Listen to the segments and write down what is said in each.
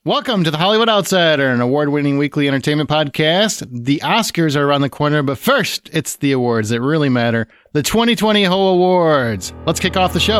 Welcome to the Hollywood Outsider, an award-winning weekly entertainment podcast. The Oscars are around the corner, but first, it's the awards that really matter. The 2020 Ho Awards. Let's kick off the show.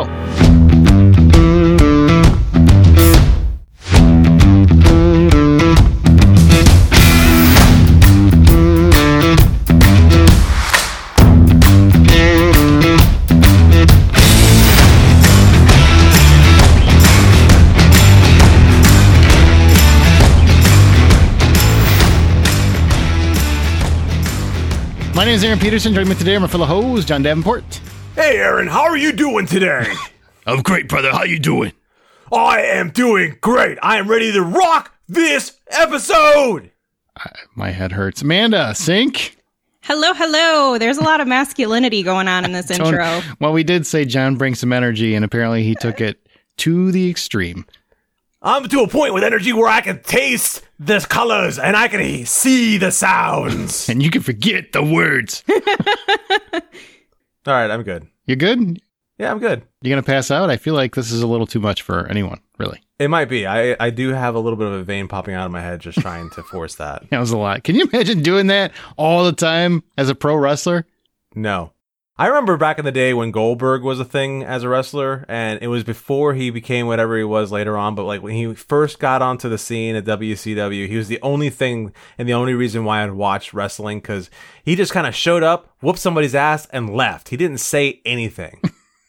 My name is Aaron Peterson. Joining me today are my fellow host, John Davenport. Hey, Aaron, how are you doing today? I'm great, brother. How you doing? I am doing great. I am ready to rock this episode. My head hurts. Amanda, Sink. Hello, hello. There's a lot of masculinity going on in this intro. Well, we did say John brings some energy, and apparently he took it to the extreme. I'm to a point with energy where I can taste the colors and I can see the sounds. And you can forget the words. All right, I'm good. You good? Yeah, I'm good. You gonna pass out? I feel like this is a little too much for anyone, really. It might be. I do have a little bit of a vein popping out of my head just trying to force that. That was a lot. Can you imagine doing that all the time as a pro wrestler? No. I remember back in the day when Goldberg was a thing as a wrestler, and it was before he became whatever he was later on, but like when he first got onto the scene at WCW, he was the only thing and the only reason why I'd watch wrestling, because he just kind of showed up, whooped somebody's ass, and left. He didn't say anything.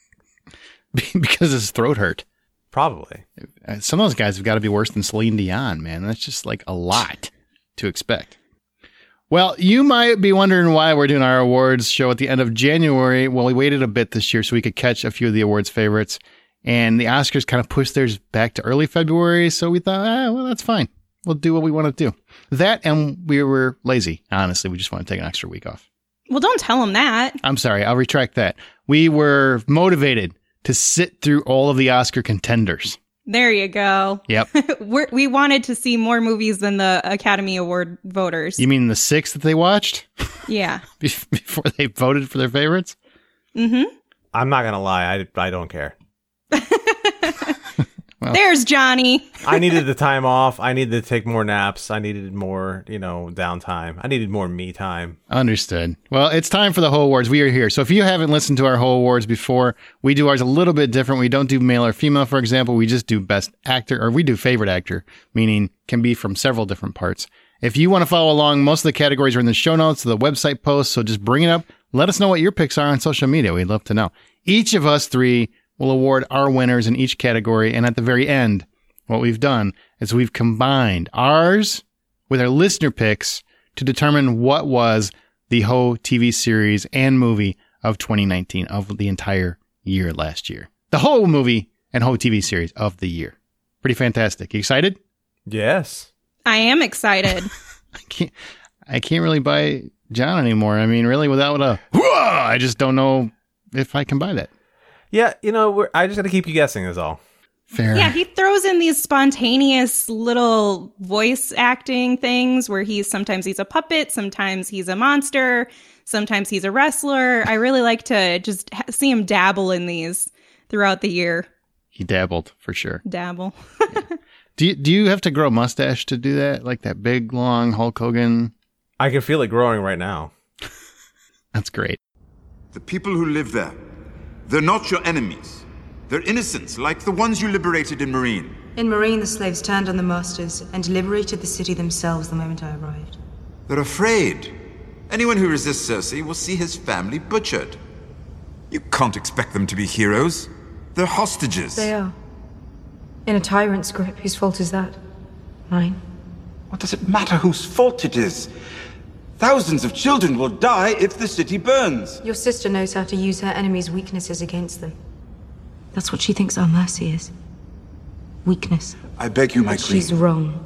Because his throat hurt. Probably. Some of those guys have got to be worse than Celine Dion, man. That's just like a lot to expect. Well, you might be wondering why we're doing our awards show at the end of January. Well, we waited a bit this year so we could catch a few of the awards favorites. And the Oscars kind of pushed theirs back to early February. So we thought, well, that's fine. We'll do what we want to do. That, and we were lazy. Honestly, we just want to take an extra week off. Well, don't tell him that. I'm sorry. I'll retract that. We were motivated to sit through all of the Oscar contenders. There you go. Yep. We wanted to see more movies than the Academy Award voters. You mean the 6 that they watched? Yeah. Before they voted for their favorites? Mm-hmm. I'm not going to lie. I don't care. Well, there's Johnny. I needed the time off. I needed to take more naps. I needed more, downtime. I needed more me time. Understood. Well, it's time for the Ho Awards. We are here. So if you haven't listened to our Ho Awards before, we do ours a little bit different. We don't do male or female, for example. We just do best actor, or we do favorite actor, meaning can be from several different parts. If you want to follow along, most of the categories are in the show notes of the website post. So just bring it up. Let us know what your picks are on social media. We'd love to know. Each of us three will award our winners in each category. And at the very end, what we've done is we've combined ours with our listener picks to determine what was the Ho TV series and movie of 2019, of the entire year last year. The Ho movie and Ho TV series of the year. Pretty fantastic. You excited? Yes. I am excited. I can't really buy John anymore. I mean, really, without a whoa, I just don't know if I can buy that. Yeah, I just got to keep you guessing is all. Fair. Yeah, he throws in these spontaneous little voice acting things where sometimes he's a puppet, sometimes he's a monster, sometimes he's a wrestler. I really like to just see him dabble in these throughout the year. He dabbled, for sure. Dabble. Yeah. Do you have to grow a mustache to do that? Like that big, long Hulk Hogan? I can feel it growing right now. That's great. The people who live there, they're not your enemies. They're innocents, like the ones you liberated in Marine. In Marine, the slaves turned on the masters and liberated the city themselves the moment I arrived. They're afraid. Anyone who resists Cersei will see his family butchered. You can't expect them to be heroes. They're hostages. They are. In a tyrant's grip, whose fault is that? Mine. What does it matter whose fault it is? Thousands of children will die if the city burns. Your sister knows how to use her enemies' weaknesses against them. That's what she thinks our mercy is. Weakness. I beg you, my But queen. she's wrong.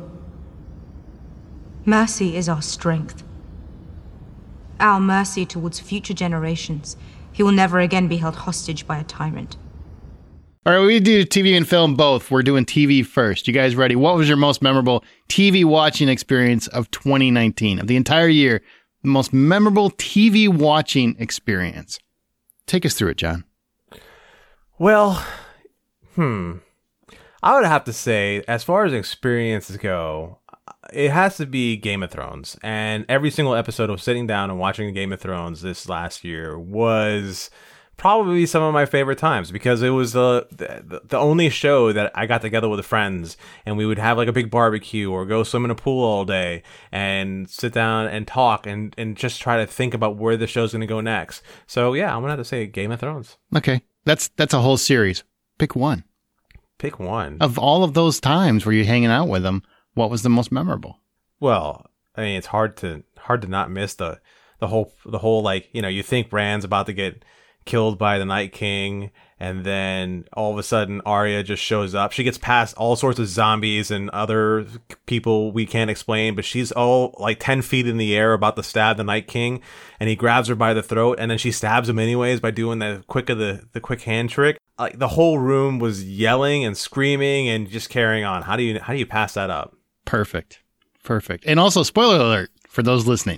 Mercy is our strength. Our mercy towards future generations, who will never again be held hostage by a tyrant. All right, we do TV and film both. We're doing TV first. You guys ready? What was your most memorable TV watching experience of 2019? Of the entire year, the most memorable TV watching experience. Take us through it, John. Well, I would have to say, as far as experiences go, it has to be Game of Thrones. And every single episode of sitting down and watching Game of Thrones this last year was probably some of my favorite times, because it was the only show that I got together with friends, and we would have like a big barbecue or go swim in a pool all day and sit down and talk and just try to think about where the show's going to go next. So yeah, I'm going to have to say Game of Thrones. Okay. That's a whole series. Pick one. Pick one. Of all of those times where you're hanging out with them, what was the most memorable? Well, I mean, it's hard to not miss the whole like, you know, you think Bran's about to get killed by the Night King, and then all of a sudden Arya just shows up. She gets past all sorts of zombies and other people we can't explain, but she's all like 10 feet in the air about to stab the Night King, and he grabs her by the throat, and then she stabs him anyways by doing the quick hand trick. Like the whole room was yelling and screaming and just carrying on. How do you pass that up? Perfect. And also, spoiler alert for those listening.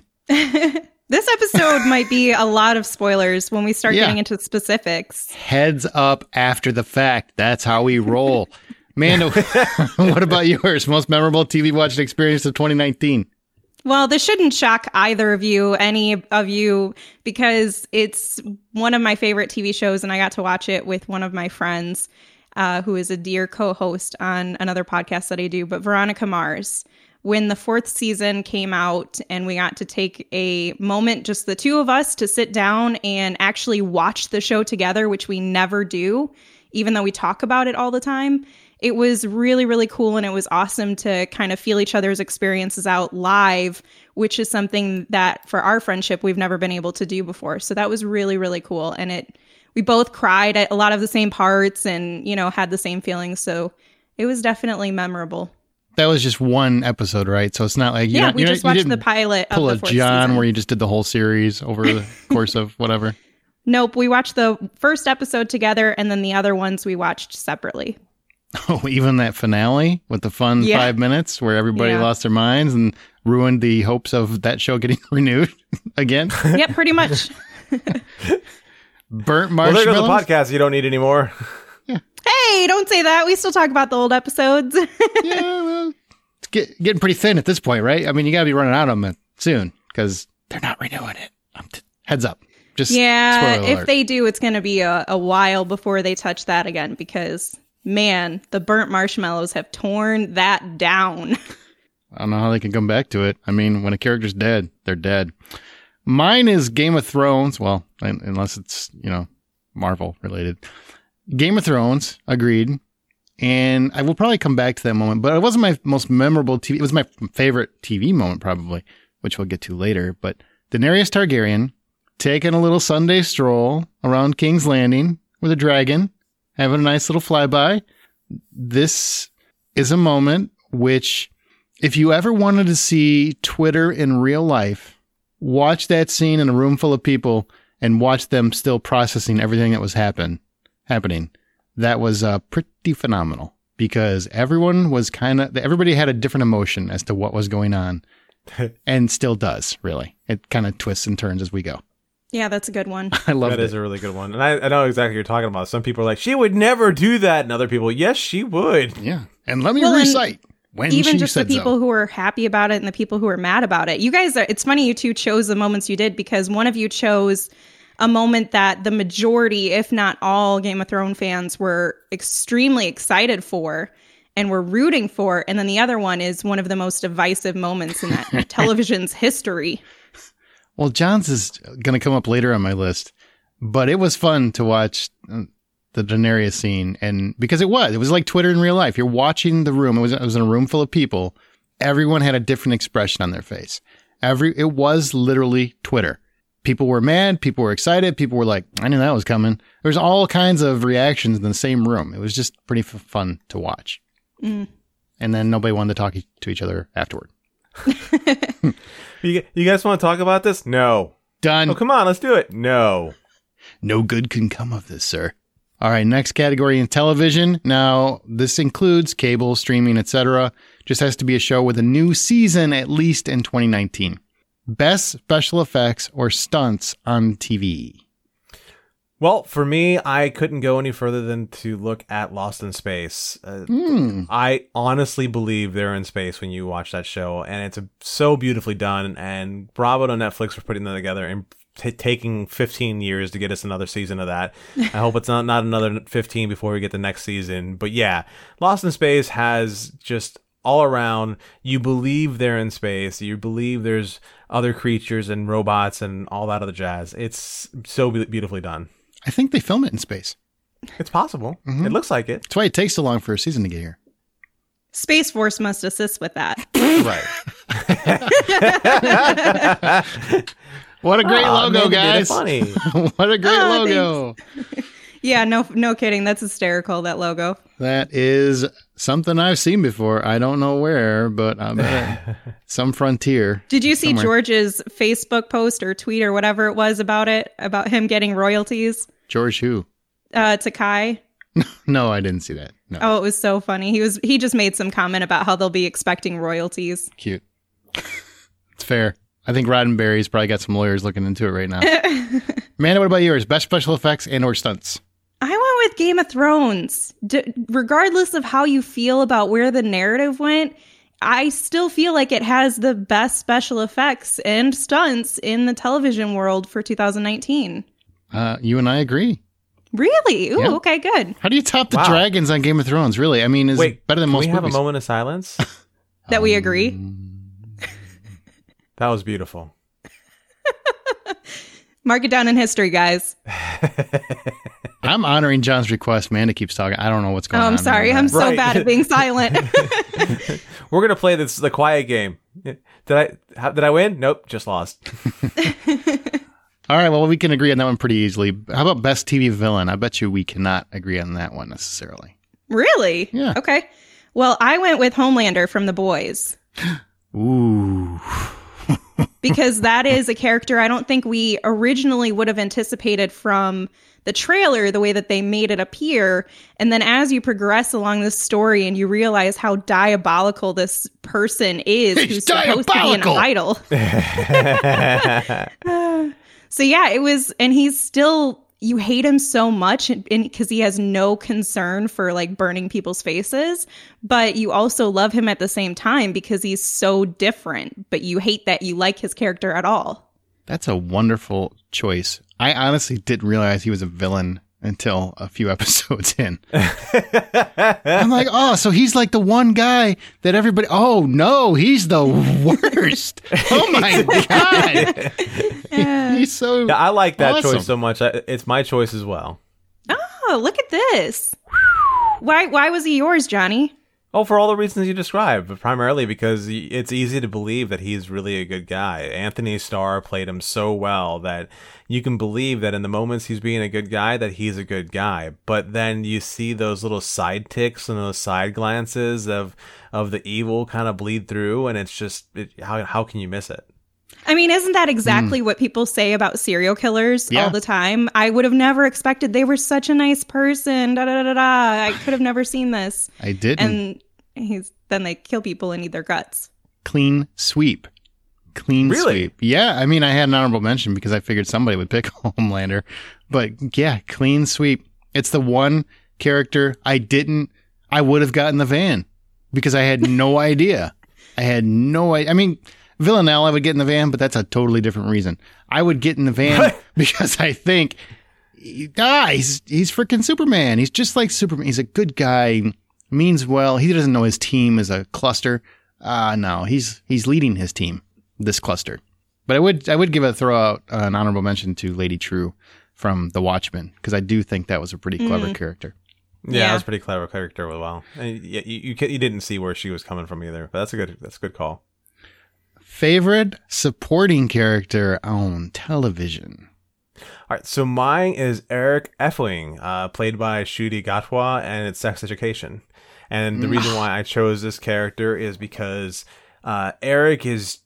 This episode might be a lot of spoilers when we start getting into specifics. Heads up after the fact. That's how we roll. Manda, what about yours? Most memorable TV watching experience of 2019? Well, this shouldn't shock either of you, any of you, because it's one of my favorite TV shows, and I got to watch it with one of my friends, who is a dear co-host on another podcast that I do, but Veronica Mars. When the 4th season came out and we got to take a moment, just the two of us, to sit down and actually watch the show together, which we never do, even though we talk about it all the time. It was really, really cool, and it was awesome to kind of feel each other's experiences out live, which is something that for our friendship we've never been able to do before. So that was really, really cool. And we both cried at a lot of the same parts and, you know, had the same feelings. So it was definitely memorable. That was just one episode, right? So it's not like we just watched the pilot of the 4th season, where you just did the whole series over the course of whatever. Nope, we watched the first episode together, and then the other ones we watched separately. Oh, even that finale with the fun 5 minutes where everybody lost their minds and ruined the hopes of that show getting renewed again. Yep, pretty much. Burnt marshmallows. Well, there goes the podcast you don't need anymore. Hey, don't say that. We still talk about the old episodes. Yeah, well, it's getting pretty thin at this point, right? I mean, you got to be running out of them soon because they're not renewing it. Heads up. Just yeah, spoiler if alert. they do, it's going to be a while before they touch that again because, man, the burnt marshmallows have torn that down. I don't know how they can come back to it. I mean, when a character's dead, they're dead. Mine is Game of Thrones. Well, unless it's, you know, Marvel related. Game of Thrones, agreed. And I will probably come back to that moment, but it wasn't my most memorable TV. It was my favorite TV moment, probably, which we'll get to later. But Daenerys Targaryen taking a little Sunday stroll around King's Landing with a dragon, having a nice little flyby. This is a moment which, if you ever wanted to see Twitter in real life, watch that scene in a room full of people and watch them still processing everything that was happening. That was pretty phenomenal because everybody had a different emotion as to what was going on and still does, really. It kind of twists and turns as we go. Yeah, that's a good one. I love it. That is a really good one. And I know exactly what you're talking about. Some people are like, she would never do that. And other people, yes, she would. Yeah. And let me recite when even she just said the people so. who are happy about it and the people who are mad about it. You guys it's funny you two chose the moments you did because one of you chose a moment that the majority, if not all, Game of Thrones fans were extremely excited for and were rooting for. And then the other one is one of the most divisive moments in that television's history. Well, John's is going to come up later on my list, but it was fun to watch the Daenerys scene. And because it was like Twitter in real life. You're watching the room. It was in a room full of people. Everyone had a different expression on their face. It was literally Twitter. People were mad. People were excited. People were like, I knew that was coming. There's all kinds of reactions in the same room. It was just pretty fun to watch. Mm. And then nobody wanted to talk to each other afterward. You guys want to talk about this? No. Done. Oh, come on. Let's do it. No. No good can come of this, sir. All right. Next category in television. Now, this includes cable, streaming, etc. Just has to be a show with a new season, at least in 2019. Best special effects or stunts on TV. Well, for me, I couldn't go any further than to look at Lost in Space. I honestly believe they're in space when you watch that show, and it's so beautifully done. And bravo to Netflix for putting that together and taking 15 years to get us another season of that. I hope it's not another 15 before we get the next season. But yeah, Lost in Space has just all around, you believe they're in space, you believe there's other creatures and robots and all that other jazz. It's so beautifully done. I think they film it in space. It's possible. It looks like it. That's why it takes so long for a season to get here. Space Force must assist with that. Right. What a great logo, guys. Funny. What a great logo. Yeah, no kidding. That's hysterical, that logo. That is something I've seen before. I don't know where, but I bet some frontier. Did you see somewhere. George's Facebook post or tweet or whatever it was about him getting royalties? George who? To Kai. No, I didn't see that. No. Oh, it was so funny. He just made some comment about how they'll be expecting royalties. Cute. It's fair. I think Roddenberry's probably got some lawyers looking into it right now. Amanda, what about yours? Best special effects and or stunts? I went with Game of Thrones. Regardless of how you feel about where the narrative went, I still feel like it has the best special effects and stunts in the television world for 2019. You and I agree. Really? Ooh, Yeah. Okay, good. How do you top the Wow. dragons on Game of Thrones? Really? I mean, is it better than most Can we have movies? a moment of silence? That we agree. That was beautiful. Mark it down in history, guys. I'm honoring John's request. Amanda keeps talking. I don't know what's going Oh, on. I'm sorry. I'm so Right. bad at being silent. We're gonna play the quiet game. Did I win? Nope, just lost. All right. Well, we can agree on that one pretty easily. How about best TV villain? I bet you we cannot agree on that one necessarily. Really? Yeah. Okay. Well, I went with Homelander from The Boys. Ooh. Because that is a character I don't think we originally would have anticipated from the trailer, the way that they made it appear. And then as you progress along this story and you realize how diabolical this person is, He's who's supposed to be an diabolical. idol. So yeah, it was, and he's still, you hate him so much because he has no concern for like burning people's faces, but you also love him at the same time because he's so different, but you hate that you like his character at all. That's a wonderful choice. I honestly didn't realize he was a villain until a few episodes in. I'm like, oh, so he's like the one guy that everybody, oh no, he's the worst. Oh my God. He's so Yeah, I like that awesome. choice so much. It's my choice as well. Oh, look at this. Why was he yours, Johnny? Oh, for all the reasons you described, but primarily because it's easy to believe that he's really a good guy. Anthony Starr played him so well that you can believe that in the moments he's being a good guy, that he's a good guy. But then you see those little side ticks and those side glances of the evil kind of bleed through, and it's just, how can you miss it? I mean, isn't that exactly what people say about serial killers Yeah. all the time? I would have never expected they were such a nice person. Da da da da da. I could have never seen this. I didn't. And then they kill people and eat their guts. Clean sweep. Clean Really? sweep. Yeah, I mean, I had an honorable mention because I figured somebody would pick Homelander. But yeah, clean sweep. It's the one character I would have gotten the van because I had no idea. I had no idea. I mean, Villanelle I would get in the van, but that's a totally different reason. I would get in the van because I think, he's freaking Superman. He's just like Superman. He's a good guy. Means well. He doesn't know his team is a cluster. No, he's leading his team, this cluster. But I would give an honorable mention to Lady True from The Watchmen because I do think that was a pretty clever character. Yeah, Yeah. that was a pretty clever character as well. And you didn't see where she was coming from either, but that's a good call. Favorite supporting character on television? All right, so mine is Eric Effling, played by Ncuti Gatwa, and it's Sex Education. And the reason why I chose this character is because Eric is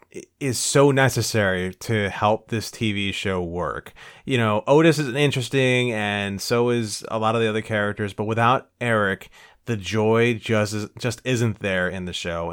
so necessary to help this TV show work. You know, Otis is interesting, and so is a lot of the other characters, but without Eric, the joy just isn't there in the show,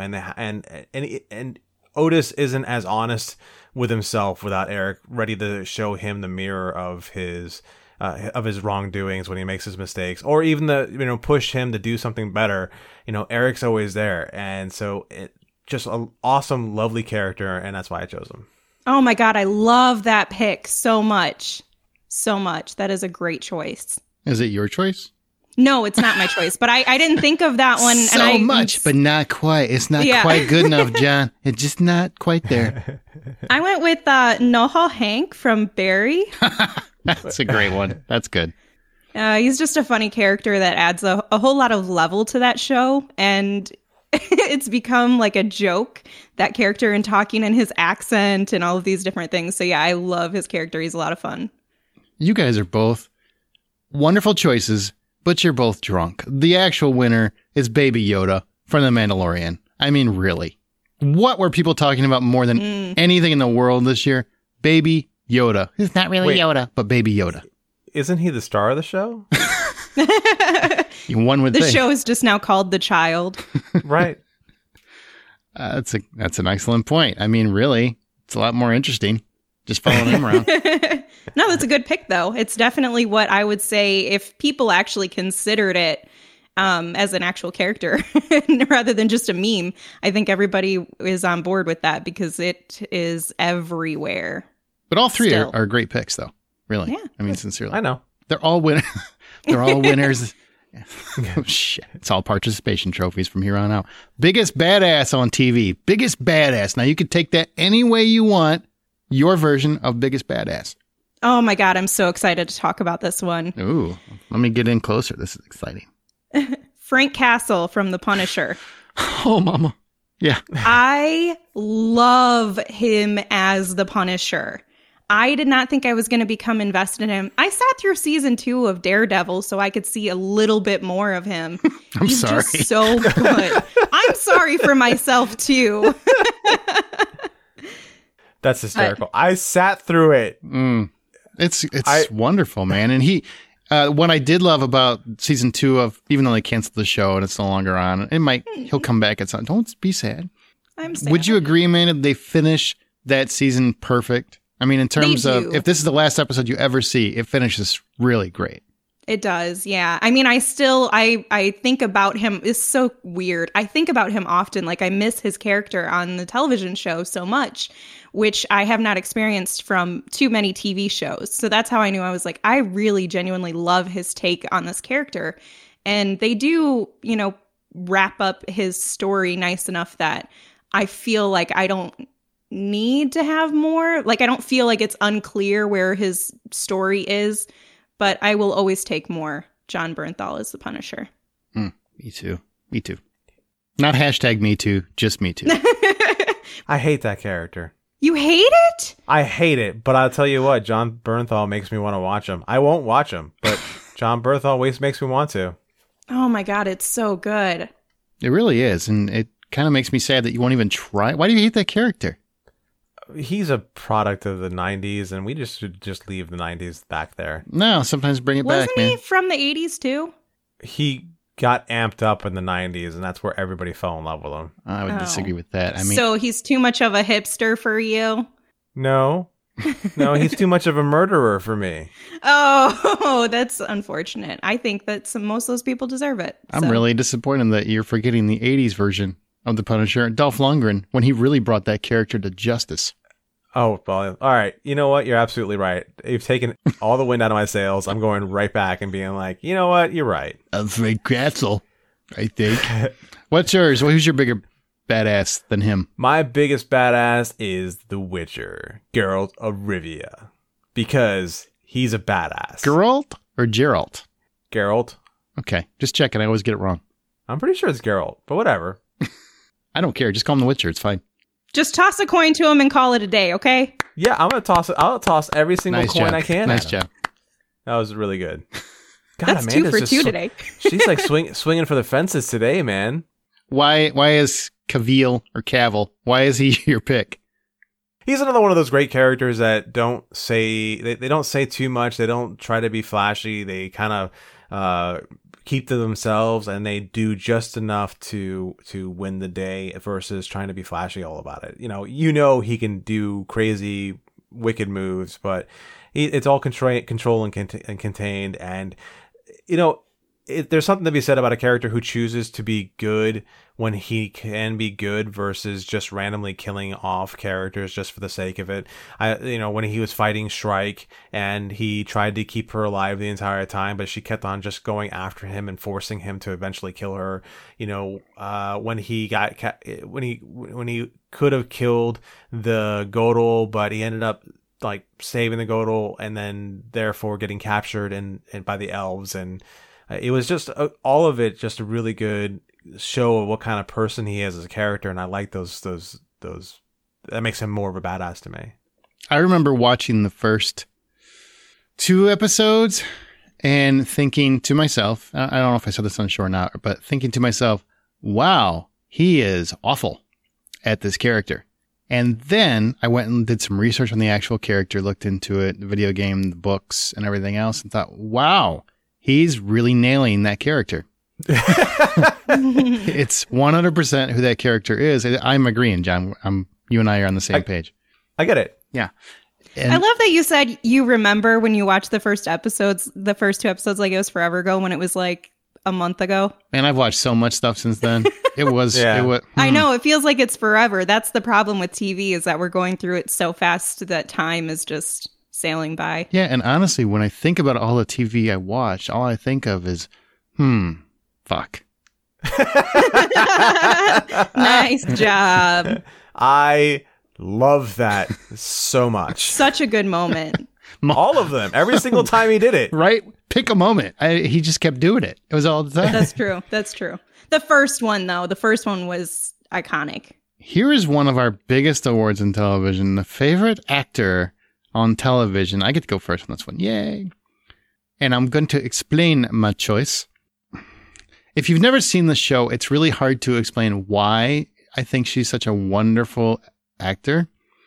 and Otis isn't as honest with himself without Eric ready to show him the mirror of his of his wrongdoings when he makes his mistakes, or even push him to do something better. Eric's always there, and so just an awesome, lovely character, and that's why I chose him. Oh my God, I love that pick so much. So much. That is a great choice. Is it your choice? No, it's not my choice, but I didn't think of that one. So much, but not quite. It's not quite good enough, John. It's just not quite there. I went with Noho Hank from Barry. That's a great one. That's good. He's just a funny character that adds a whole lot of level to that show, and it's become like a joke, that character, and talking and his accent and all of these different things. So yeah, I love his character. He's a lot of fun. You guys are both wonderful choices, but you're both drunk. The actual winner is Baby Yoda from The Mandalorian. I mean, really. What were people talking about more than anything in the world this year? Baby Yoda. It's not really Yoda, but Baby Yoda. Isn't he the star of the show? One would think. The show is just now called The Child. Right. That's an excellent point. I mean, really, it's a lot more interesting just following him around. No, that's a good pick, though. It's definitely what I would say if people actually considered it as an actual character rather than just a meme. I think everybody is on board with that because it is everywhere. But all three are great picks, though. Really. Yeah. I mean, sincerely. I know. They're all winners. They're all winners. Oh, shit. It's all participation trophies from here on out. Biggest badass on TV. Biggest badass. Now, you could take that any way you want. Your version of biggest badass. Oh, my God. I'm so excited to talk about this one. Ooh. Let me get in closer. This is exciting. Frank Castle from The Punisher. Oh, mama. Yeah. I love him as The Punisher. I did not think I was going to become invested in him. I sat through season 2 of Daredevil so I could see a little bit more of him. He's sorry. Just so good. I'm sorry for myself, too. That's hysterical. I sat through it. It's wonderful, man. And what I did love about season 2 of, even though they canceled the show and it's no longer on, he'll come back at some. Don't be sad. I'm sad. Would you agree, Amanda, they finish that season perfect? I mean, in terms of if this is the last episode you ever see, it finishes really great. It does, yeah. I mean, I think about him. It's so weird. I think about him often. Like, I miss his character on the television show so much, which I have not experienced from too many TV shows. So that's how I knew. I was like, I really genuinely love his take on this character. And they do, wrap up his story nice enough that I feel like I don't need to have more. Like, I don't feel like it's unclear where his story is. But I will always take more Jon Bernthal as the Punisher. Me too. Not hashtag me too, just me too. I hate that character. You hate it? I hate it, but I'll tell you what, Jon Bernthal makes me want to watch him. I won't watch him, but Jon Bernthal always makes me want to. Oh my God, it's so good. It really is, and it kind of makes me sad that you won't even try. Why do you hate that character? He's a product of the 90s, and we should just leave the 90s back there. No, sometimes bring it back, man. Wasn't he from the 80s, too? He got amped up in the 90s, and that's where everybody fell in love with him. I would disagree with that. I mean, so he's too much of a hipster for you? No, he's too much of a murderer for me. Oh, that's unfortunate. I think that most of those people deserve it. I'm really disappointed that you're forgetting the 80s version of the Punisher, Dolph Lundgren, when he really brought that character to justice. Oh, well, all right. You know what? You're absolutely right. You've taken all the wind out of my sails. I'm going right back and being like, you know what? You're right. Frank Castle, I think. What's yours? Who's your bigger badass than him? My biggest badass is The Witcher, Geralt of Rivia, because he's a badass. Geralt or Geralt? Geralt. Okay, just checking. I always get it wrong. I'm pretty sure it's Geralt, but whatever. I don't care. Just call him The Witcher. It's fine. Just toss a coin to him and call it a day, okay? Yeah, I'm gonna toss it. I'll toss every single coin I can. Nice job. That was really good. God, That's Amanda's 2 for 2 today. She's like swinging for the fences today, man. Why is Cavill or Cavill? Why is he your pick? He's another one of those great characters that don't say they don't say too much. They don't try to be flashy. They kind of keep to themselves, and they do just enough to win the day versus trying to be flashy all about it. You know he can do crazy wicked moves, but it's all control and contained. And, there's something to be said about a character who chooses to be good when he can be good versus just randomly killing off characters just for the sake of it. When he was fighting Shrike and he tried to keep her alive the entire time, but she kept on just going after him and forcing him to eventually kill her. When he could have killed the Godel, but he ended up like saving the Godel and then therefore getting captured and by the elves. And it was just all of it, just a really good show of what kind of person he is as a character. And I like those, that makes him more of a badass to me. I remember watching the first 2 episodes and thinking to myself, I don't know if I said this on show or not, but thinking to myself, wow, he is awful at this character. And then I went and did some research on the actual character, looked into it, the video game, the books, and everything else, and thought, wow, he's really nailing that character. It's 100% who that character is. I'm agreeing, John. You and I are on the same page. I get it. Yeah. I love that you said you remember when you watched the first 2 episodes, like it was forever ago, when it was like a month ago. Man, I've watched so much stuff since then. It was. I know. It feels like it's forever. That's the problem with TV, is that we're going through it so fast that time is just sailing by. Yeah, and honestly, when I think about all the TV I watched, all I think of is, fuck. Nice job. I love that so much. Such a good moment. All of them. Every single time he did it. Right? Pick a moment. He just kept doing it. It was all the time. That's true. That's true. The first one, though, was iconic. Here is one of our biggest awards in television, the favorite actor on television. I get to go first on this one. Yay. And I'm going to explain my choice. If you've never seen the show, it's really hard to explain why I think she's such a wonderful actor.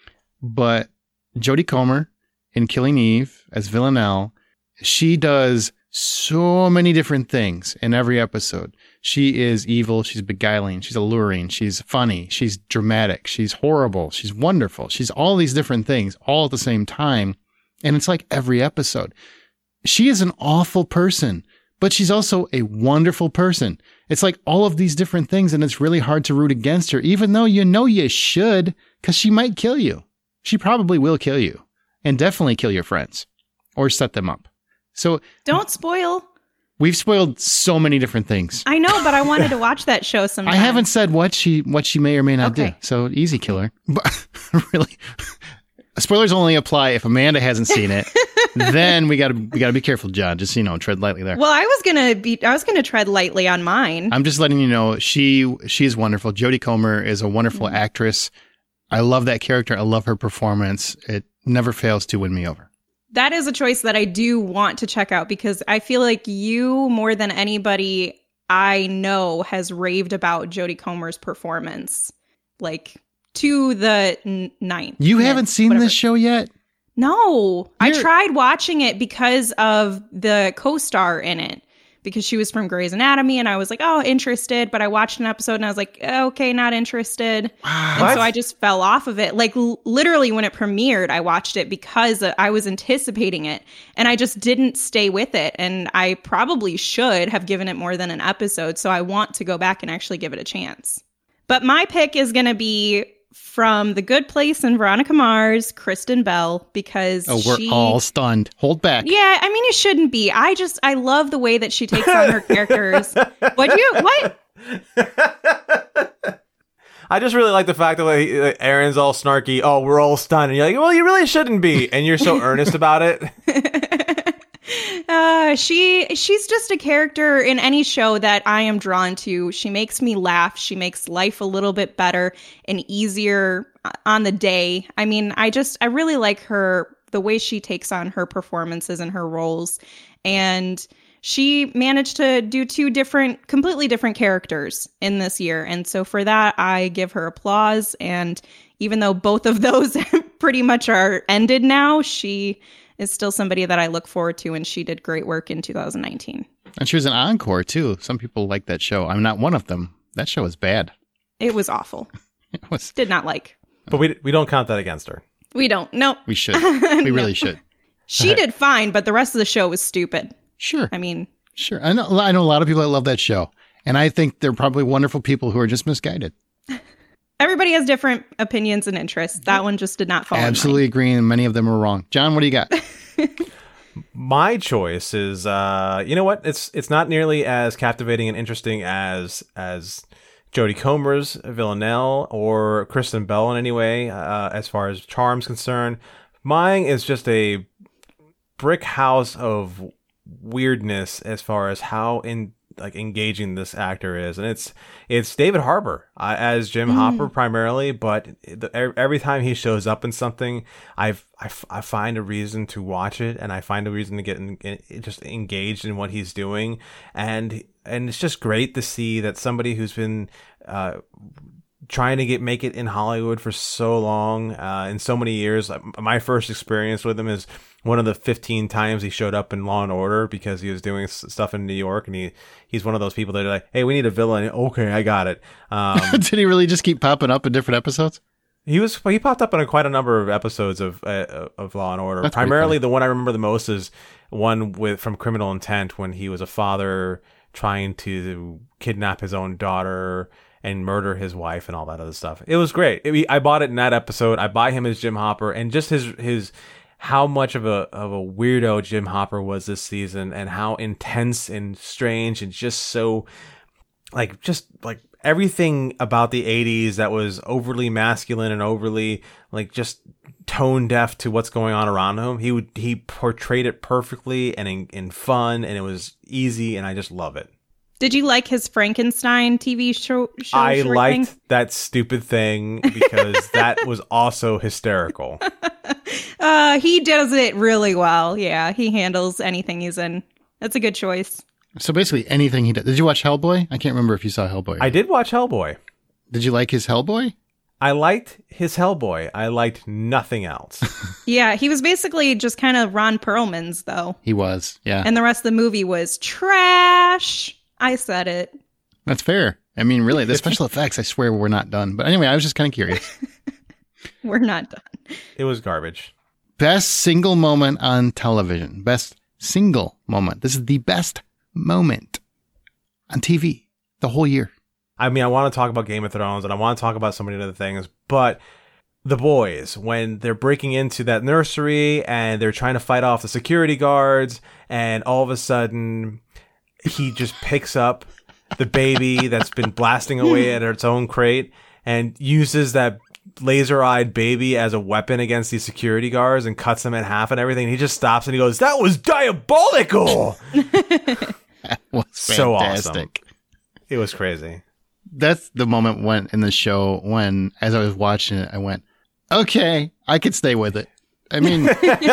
But Jodie Comer in Killing Eve as Villanelle, she does so many different things in every episode. She is evil. She's beguiling. She's alluring. She's funny. She's dramatic. She's horrible. She's wonderful. She's all these different things all at the same time. And it's like every episode. She is an awful person, but she's also a wonderful person. It's like all of these different things, and it's really hard to root against her, even though you know you should, because she might kill you. She probably will kill you, and definitely kill your friends or set them up. So don't spoil. We've spoiled so many different things. I know, but I wanted to watch that show sometime. I haven't said what she may or may not do. So easy killer. But really, spoilers only apply if Amanda hasn't seen it. Then we gotta be careful, John. Just tread lightly there. Well, I was gonna tread lightly on mine. I'm just letting you know she is wonderful. Jodie Comer is a wonderful actress. I love that character. I love her performance. It never fails to win me over. That is a choice that I do want to check out, because I feel like you, more than anybody I know, has raved about Jodie Comer's performance, like to the ninth. You haven't seen this show yet? No. I tried watching it because of the co-star in it, because she was from Grey's Anatomy, and I was like, oh, interested. But I watched an episode and I was like, okay, not interested. And so I just fell off of it. Like literally when it premiered, I watched it because I was anticipating it, and I just didn't stay with it. And I probably should have given it more than an episode. So I want to go back and actually give it a chance. But my pick is going to be from The Good Place and Veronica Mars, Kristen Bell, because we're all stunned. Hold back. Yeah, I mean, you shouldn't be. I love the way that she takes on her characters. What? I just really like the fact that like, Aaron's all snarky. Oh, we're all stunned. And you're like, well, you really shouldn't be. And you're so earnest about it. She's just a character in any show that I am drawn to. She makes me laugh. She makes life a little bit better and easier on the day. I mean, I really like her, the way she takes on her performances and her roles. And she managed to do 2 completely different characters in this year. And so for that, I give her applause. And even though both of those pretty much are ended now, she is still somebody that I look forward to, and she did great work in 2019. And she was an encore, too. Some people like that show. I'm not one of them. That show was bad. It was awful. Did not like. But we don't count that against her. We don't. Nope. We should. We really should. She did fine, but the rest of the show was stupid. Sure. I mean, Sure. I know a lot of people that love that show. And I think they're probably wonderful people who are just misguided. everybody has different opinions and interests. That one just did not fall. Absolutely agree. And many of them are wrong. John, what do you got? My choice is, you know what? It's not nearly as captivating and interesting as Jodie Comer's Villanelle or Kristen Bell in any way, as far as charm's concerned. Mine is just a brick house of weirdness as far as how engaging this actor is, and it's David Harbour as Jim Hopper primarily, but every time he shows up in something, I find a reason to watch it, and I find a reason to get just engaged in what he's doing, and it's just great to see that somebody who's been trying to make it in Hollywood for so long, in so many years. My first experience with him is one of the 15 times he showed up in Law and Order because he was doing stuff in New York, and he's one of those people that are like, hey, we need a villain. Okay, I got it. Did he really just keep popping up in different episodes? He popped up in quite a number of episodes of Law and Order. That's primarily the one I remember the most is one from Criminal Intent, when he was a father trying to kidnap his own daughter and murder his wife and all that other stuff. It was great. I bought it in that episode. I buy him as Jim Hopper, and just his how much of a weirdo Jim Hopper was this season, and how intense and strange and just so like everything about the 80s that was overly masculine and overly just tone deaf to what's going on around him. He portrayed it perfectly and in fun, and it was easy, and I just love it. Did you like his Frankenstein TV show? I liked that stupid thing because that was also hysterical. He does it really well. Yeah, he handles anything he's in. That's a good choice. So basically anything he did. Did you watch Hellboy? I can't remember if you saw Hellboy. I did watch Hellboy. Did you like his Hellboy? I liked his Hellboy. I liked nothing else. Yeah, he was basically just kind of Ron Perlman's, though. He was, yeah. And the rest of the movie was trash. I said it. That's fair. I mean, really, the special effects, I swear we're not done. But anyway, I was just kind of curious. We're not done. It was garbage. Best single moment on television. Best single moment. This is the best moment on TV the whole year. I mean, I want to talk about Game of Thrones, and I want to talk about so many other things, but The Boys, when they're breaking into that nursery and they're trying to fight off the security guards, and all of a sudden he just picks up the baby that's been blasting away at its own crate and uses that laser-eyed baby as a weapon against these security guards and cuts them in half and everything. He just stops and he goes, "That was diabolical!" That was so fantastic. awesome. It was crazy. That's the moment when in the show when, as I was watching it, I went, okay, I could stay with it. I mean,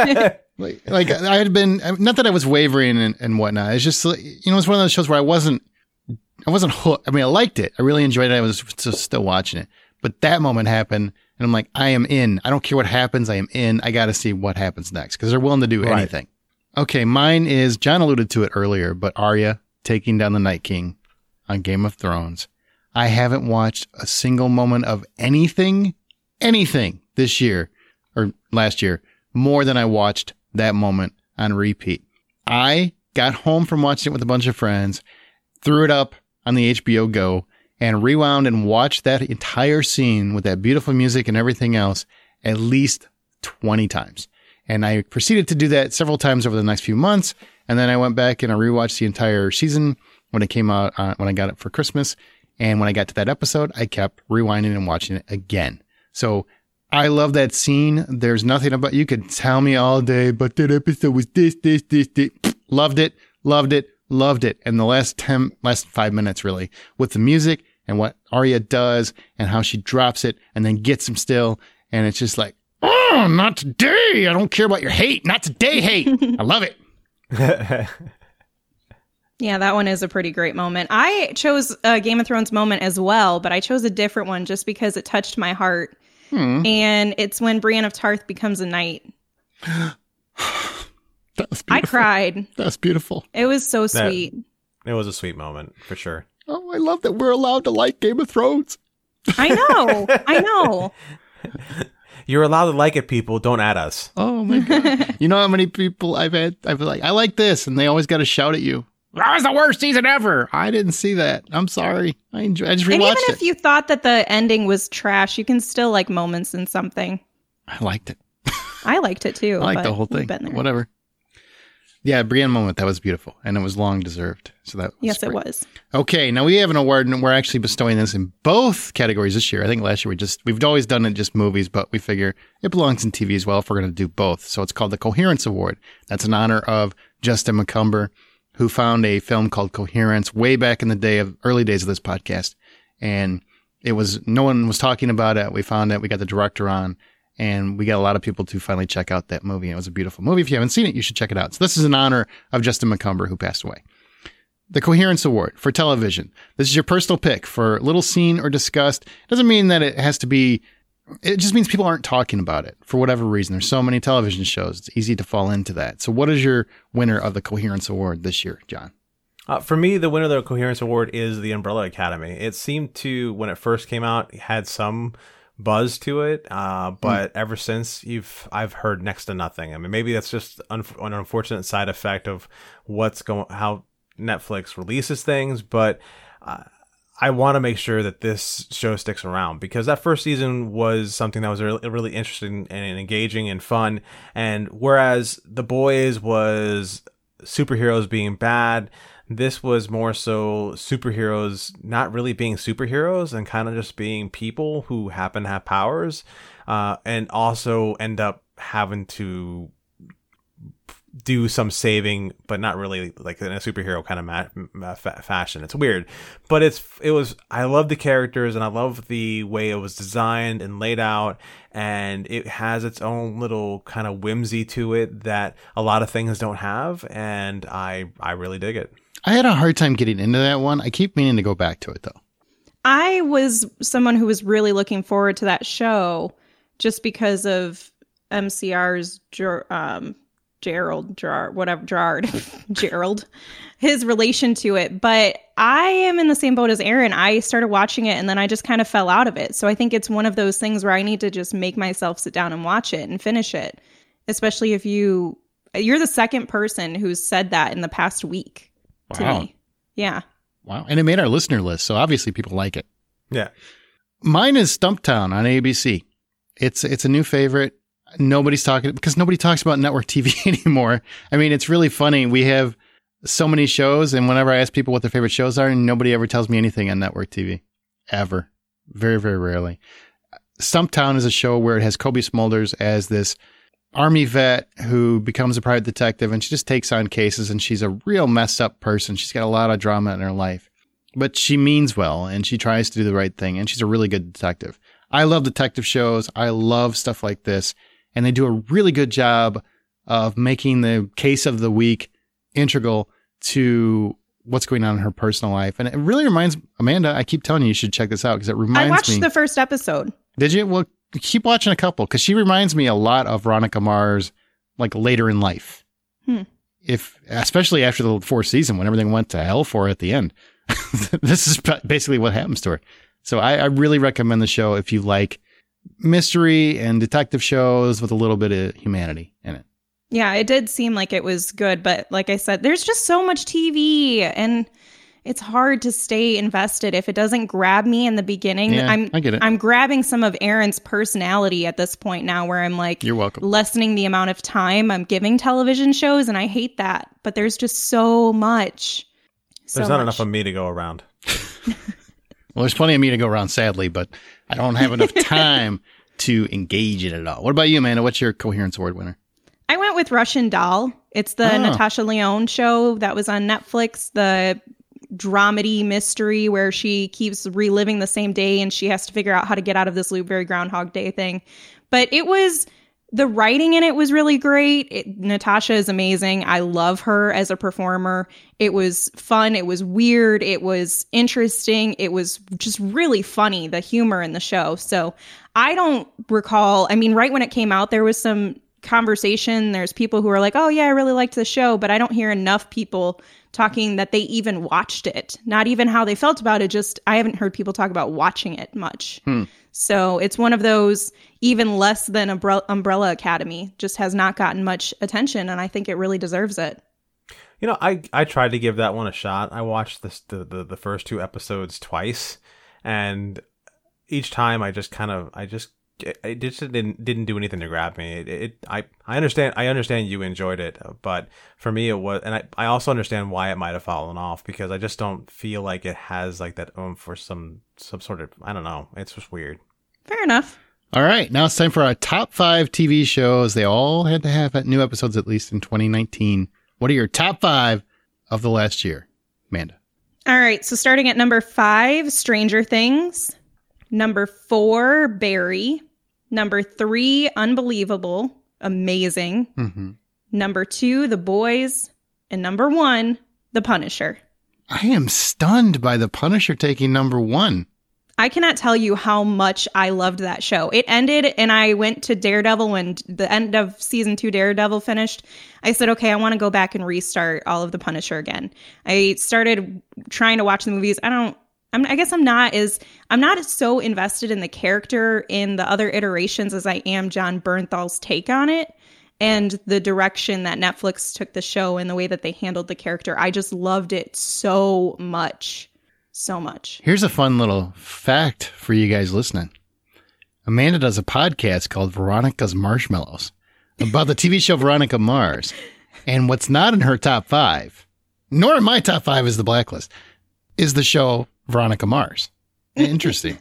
like I had been, not that I was wavering and whatnot. It's just, it's one of those shows where I wasn't hooked. I mean, I liked it. I really enjoyed it. I was still watching it. But that moment happened, and I'm like, I am in. I don't care what happens. I am in. I got to see what happens next because they're willing to do anything. Okay, mine is, John alluded to it earlier, but Arya taking down the Night King on Game of Thrones. I haven't watched a single moment of anything this year or last year more than I watched that moment on repeat. I got home from watching it with a bunch of friends, threw it up on the HBO Go, and rewound and watched that entire scene with that beautiful music and everything else at least 20 times. And I proceeded to do that several times over the next few months. And then I went back and I rewatched the entire season when it came out, when I got it for Christmas. And when I got to that episode, I kept rewinding and watching it again. So I love that scene. There's nothing about, you could tell me all day, but that episode was this. Loved it. And the last 5 minutes really with the music and what Arya does and how she drops it and then gets him still. And it's just like, oh, not today. I don't care about your hate. Not today, hate. I love it. Yeah, that one is a pretty great moment. I chose a Game of Thrones moment as well, but I chose a different one just because it touched my heart. And it's when Brienne of Tarth becomes a knight. I cried. That's beautiful. It was so sweet. It was a sweet moment, for sure. Oh, I love that we're allowed to like Game of Thrones. I know. You're allowed to like it, people. Don't add us. Oh my God. You know how many people I've been like, I like this. And they always got to shout at you. That was the worst season ever. I didn't see that. I'm sorry. I just rewatched it. And even if you thought that the ending was trash, you can still like moments in something. I liked it. I liked it too. I liked the whole thing. Whatever. Yeah, Brienne moment. That was beautiful. And it was long deserved. So that was Yes, great. it was. Okay, now we have an award, and we're actually bestowing this in both categories this year. I think last year we've always done it just movies, but we figure it belongs in TV as well if we're going to do both. So it's called the Coherence Award. That's in honor of Justin McCumber, who found a film called Coherence way back in the early days of this podcast. And no one was talking about it. We found it. We got the director on, and we got a lot of people to finally check out that movie. And it was a beautiful movie. If you haven't seen it, you should check it out. So this is in honor of Justin McCumber, who passed away. The Coherence Award for television. This is your personal pick for little seen or discussed. It doesn't mean that it has to be, it just means people aren't talking about it for whatever reason. There's so many television shows. It's easy to fall into that. So what is your winner of the Coherence Award this year, John? For me, the winner of the Coherence Award is The Umbrella Academy. It seemed to, when it first came out, had some buzz to it, but ever since I've heard next to nothing. I mean, maybe that's just an unfortunate side effect of how Netflix releases things, but I want to make sure that this show sticks around, because that first season was something that was really interesting and engaging and fun. And whereas The Boys was superheroes being bad, this was more so superheroes not really being superheroes and kind of just being people who happen to have powers, and also end up having to do some saving, but not really like in a superhero kind of fashion. It's weird, but I love the characters and I love the way it was designed and laid out, and it has its own little kind of whimsy to it that a lot of things don't have, and I really dig it. I had a hard time getting into that one. I keep meaning to go back to it though. I was someone who was really looking forward to that show just because of MCR's Gerald, his relation to it. But I am in the same boat as Aaron. I started watching it and then I just kind of fell out of it. So I think it's one of those things where I need to just make myself sit down and watch it and finish it. Especially if you're the second person who's said that in the past week to me. Yeah. Wow. And it made our listener list. So obviously people like it. Yeah. Mine is Stumptown on ABC. It's a new favorite. Nobody's talking because nobody talks about network TV anymore. I mean, it's really funny. We have so many shows, and whenever I ask people what their favorite shows are, nobody ever tells me anything on network TV. Ever. Very, very rarely. Stumptown is a show where it has Kobe Smulders as this Army vet who becomes a private detective, and she just takes on cases, and she's a real messed up person. She's got a lot of drama in her life, but she means well, and she tries to do the right thing, and she's a really good detective. I love detective shows. I love stuff like this. And they do a really good job of making the case of the week integral to what's going on in her personal life. And it really reminds Amanda, I keep telling you should check this out because it reminds me. I watched the first episode. Did you? Well, keep watching a couple because she reminds me a lot of Veronica Mars, like later in life. Especially after the fourth season when everything went to hell for her at the end. This is basically what happens to her. So I really recommend the show if you like mystery and detective shows with a little bit of humanity in it. Yeah, it did seem like it was good, but like I said, there's just so much TV and it's hard to stay invested if it doesn't grab me in the beginning. Yeah, I get it. I'm grabbing some of Aaron's personality at this point now where I'm like, you're welcome, lessening the amount of time I'm giving television shows, and I hate that. But there's just so much. There's not enough of me to go around. Well, there's plenty of me to go around, sadly, but I don't have enough time to engage in it at all. What about you, Amanda? What's your Coherence Award winner? I went with Russian Doll. It's the Natasha Lyonne show that was on Netflix, the dramedy mystery where she keeps reliving the same day and she has to figure out how to get out of this loop, very Groundhog Day thing. But the writing in it was really great. Natasha is amazing. I love her as a performer. It was fun. It was weird. It was interesting. It was just really funny, the humor in the show. So I don't recall, right when it came out, there was some conversation. There's people who are like, oh yeah, I really liked the show, but I don't hear enough people talking that they even watched it. Not even how they felt about it. Just, I haven't heard people talk about watching it much. So it's one of those even less than Umbrella Academy, just has not gotten much attention, and I think it really deserves it. You know, I tried to give that one a shot. I watched the first 2 episodes twice, and each time it just didn't do anything to grab me. I understand you enjoyed it, but for me it was, and I also understand why it might have fallen off, because I just don't feel like it has like that for some sort of, I don't know. It's just weird. Fair enough. All right, now it's time for our top 5 TV shows. They all had to have new episodes at least in 2019. What are your top 5 of the last year, Amanda? All right, so starting at number 5, Stranger Things. Number 4, Barry. Number 3, Unbelievable. Amazing. Mm-hmm. Number 2, The Boys. And number 1, The Punisher. I am stunned by The Punisher taking number 1. I cannot tell you how much I loved that show. It ended, and I went to Daredevil when the end of season 2 Daredevil finished. I said, okay, I want to go back and restart all of The Punisher again. I started trying to watch the movies. I guess I'm not so invested in the character in the other iterations as I am John Bernthal's take on it and the direction that Netflix took the show and the way that they handled the character. I just loved it so much. So much. Here's a fun little fact for you guys listening. Amanda does a podcast called Veronica's Marshmallows about the TV show Veronica Mars. And what's not in her top 5, nor in my top 5 is The Blacklist, is the show Veronica Mars. Interesting.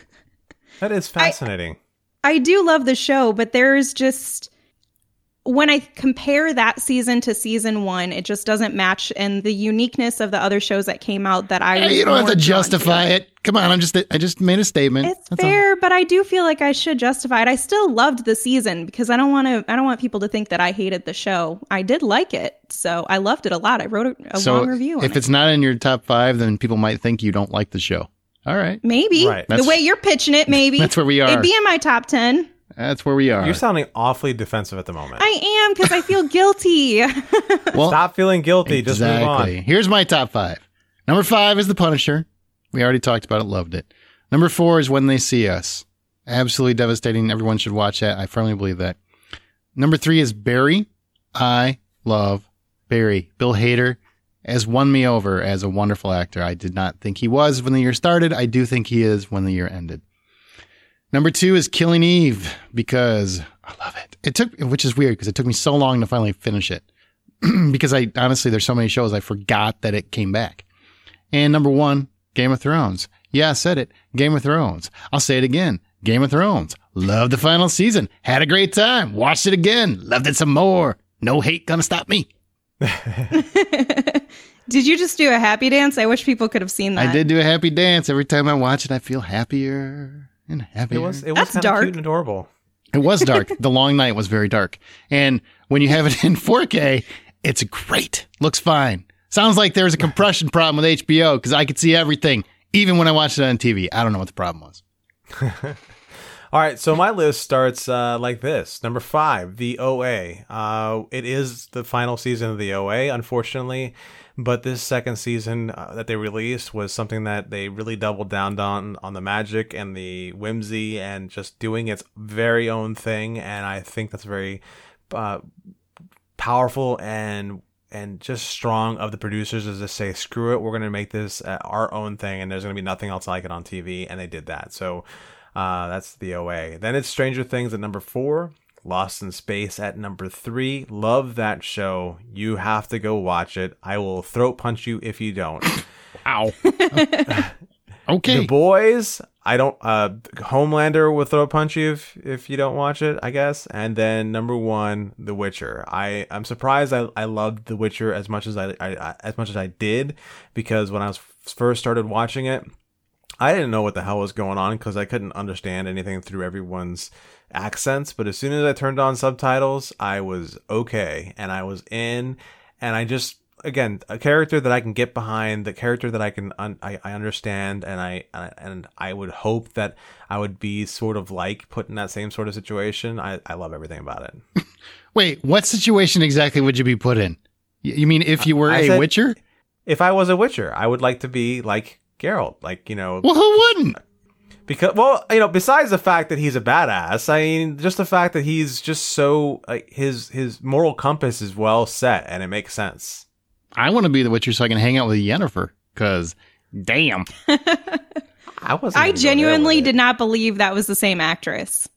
That is fascinating. I do love the show, but there's just, when I compare that season to season 1, it just doesn't match, and the uniqueness of the other shows that came out that I was you don't have more to drawn justify to. it. Come on, I just made a statement. It's That's fair, but I do feel like I should justify it. I still loved the season because I don't want people to think that I hated the show. I did like it, so I loved it a lot. I wrote a long review on it. If it's not in your top 5, then people might think you don't like the show. All right. Maybe. Right. The way you're pitching it, maybe. That's where we are. It'd be in my top 10. That's where we are. You're sounding awfully defensive at the moment. I am, because I feel guilty. Well, Stop feeling guilty. Just move on. Here's my top 5. Number 5 is The Punisher. We already talked about it. Loved it. Number 4 is When They See Us. Absolutely devastating. Everyone should watch that. I firmly believe that. Number 3 is Barry. I love Barry. Bill Hader has won me over as a wonderful actor. I did not think he was when the year started. I do think he is when the year ended. Number 2 is Killing Eve, because I love it. Which is weird because it took me so long to finally finish it. Because honestly, there's so many shows I forgot that it came back. And number 1, Game of Thrones. Yeah, I said it. Game of Thrones. I'll say it again. Game of Thrones. Loved the final season. Had a great time. Watched it again. Loved it some more. No hate gonna stop me. Did you just do a happy dance? I wish people could have seen that. I did do a happy dance. Every time I watch it, I feel happier and happier. It was That's kind of dark. cute and adorable. It was dark. The long night was very dark. And when you have it in 4K, it's great. Looks fine. Sounds like there was a compression problem with HBO because I could see everything, even when I watched it on TV. I don't know what the problem was. All right, so my list starts like this. Number 5, The OA. It is the final season of The OA, unfortunately, but this second season that they released was something that they really doubled down on the magic and the whimsy and just doing its very own thing, and I think that's very powerful and just strong of the producers is to say, screw it, we're going to make this our own thing, and there's going to be nothing else like it on TV, and they did that. So that's The OA. Then it's Stranger Things at number 4, Lost in Space at number 3. Love that show. You have to go watch it. I will throat punch you if you don't. Wow. Okay. The Boys, I don't. Homelander will throat punch you if you don't watch it, I guess. And then number 1, The Witcher. I'm surprised I loved The Witcher as much as I did, because when I was first started watching it, I didn't know what the hell was going on because I couldn't understand anything through everyone's accents. But as soon as I turned on subtitles, I was okay, and I was in, and I just, again, a character that I can get behind, the character that I can I understand, and I would hope that I would be sort of like put in that same sort of situation. I love everything about it. Wait, what situation exactly would you be put in? You mean if you were a Witcher? If I was a Witcher, I would like to be like Geralt, like, you know. Well, who wouldn't? Because, well, you know, besides the fact that he's a badass, I mean, just the fact that he's just so, like, his moral compass is well set and it makes sense. I want to be the Witcher so I can hang out with Yennefer, because damn. I genuinely did not believe that was the same actress.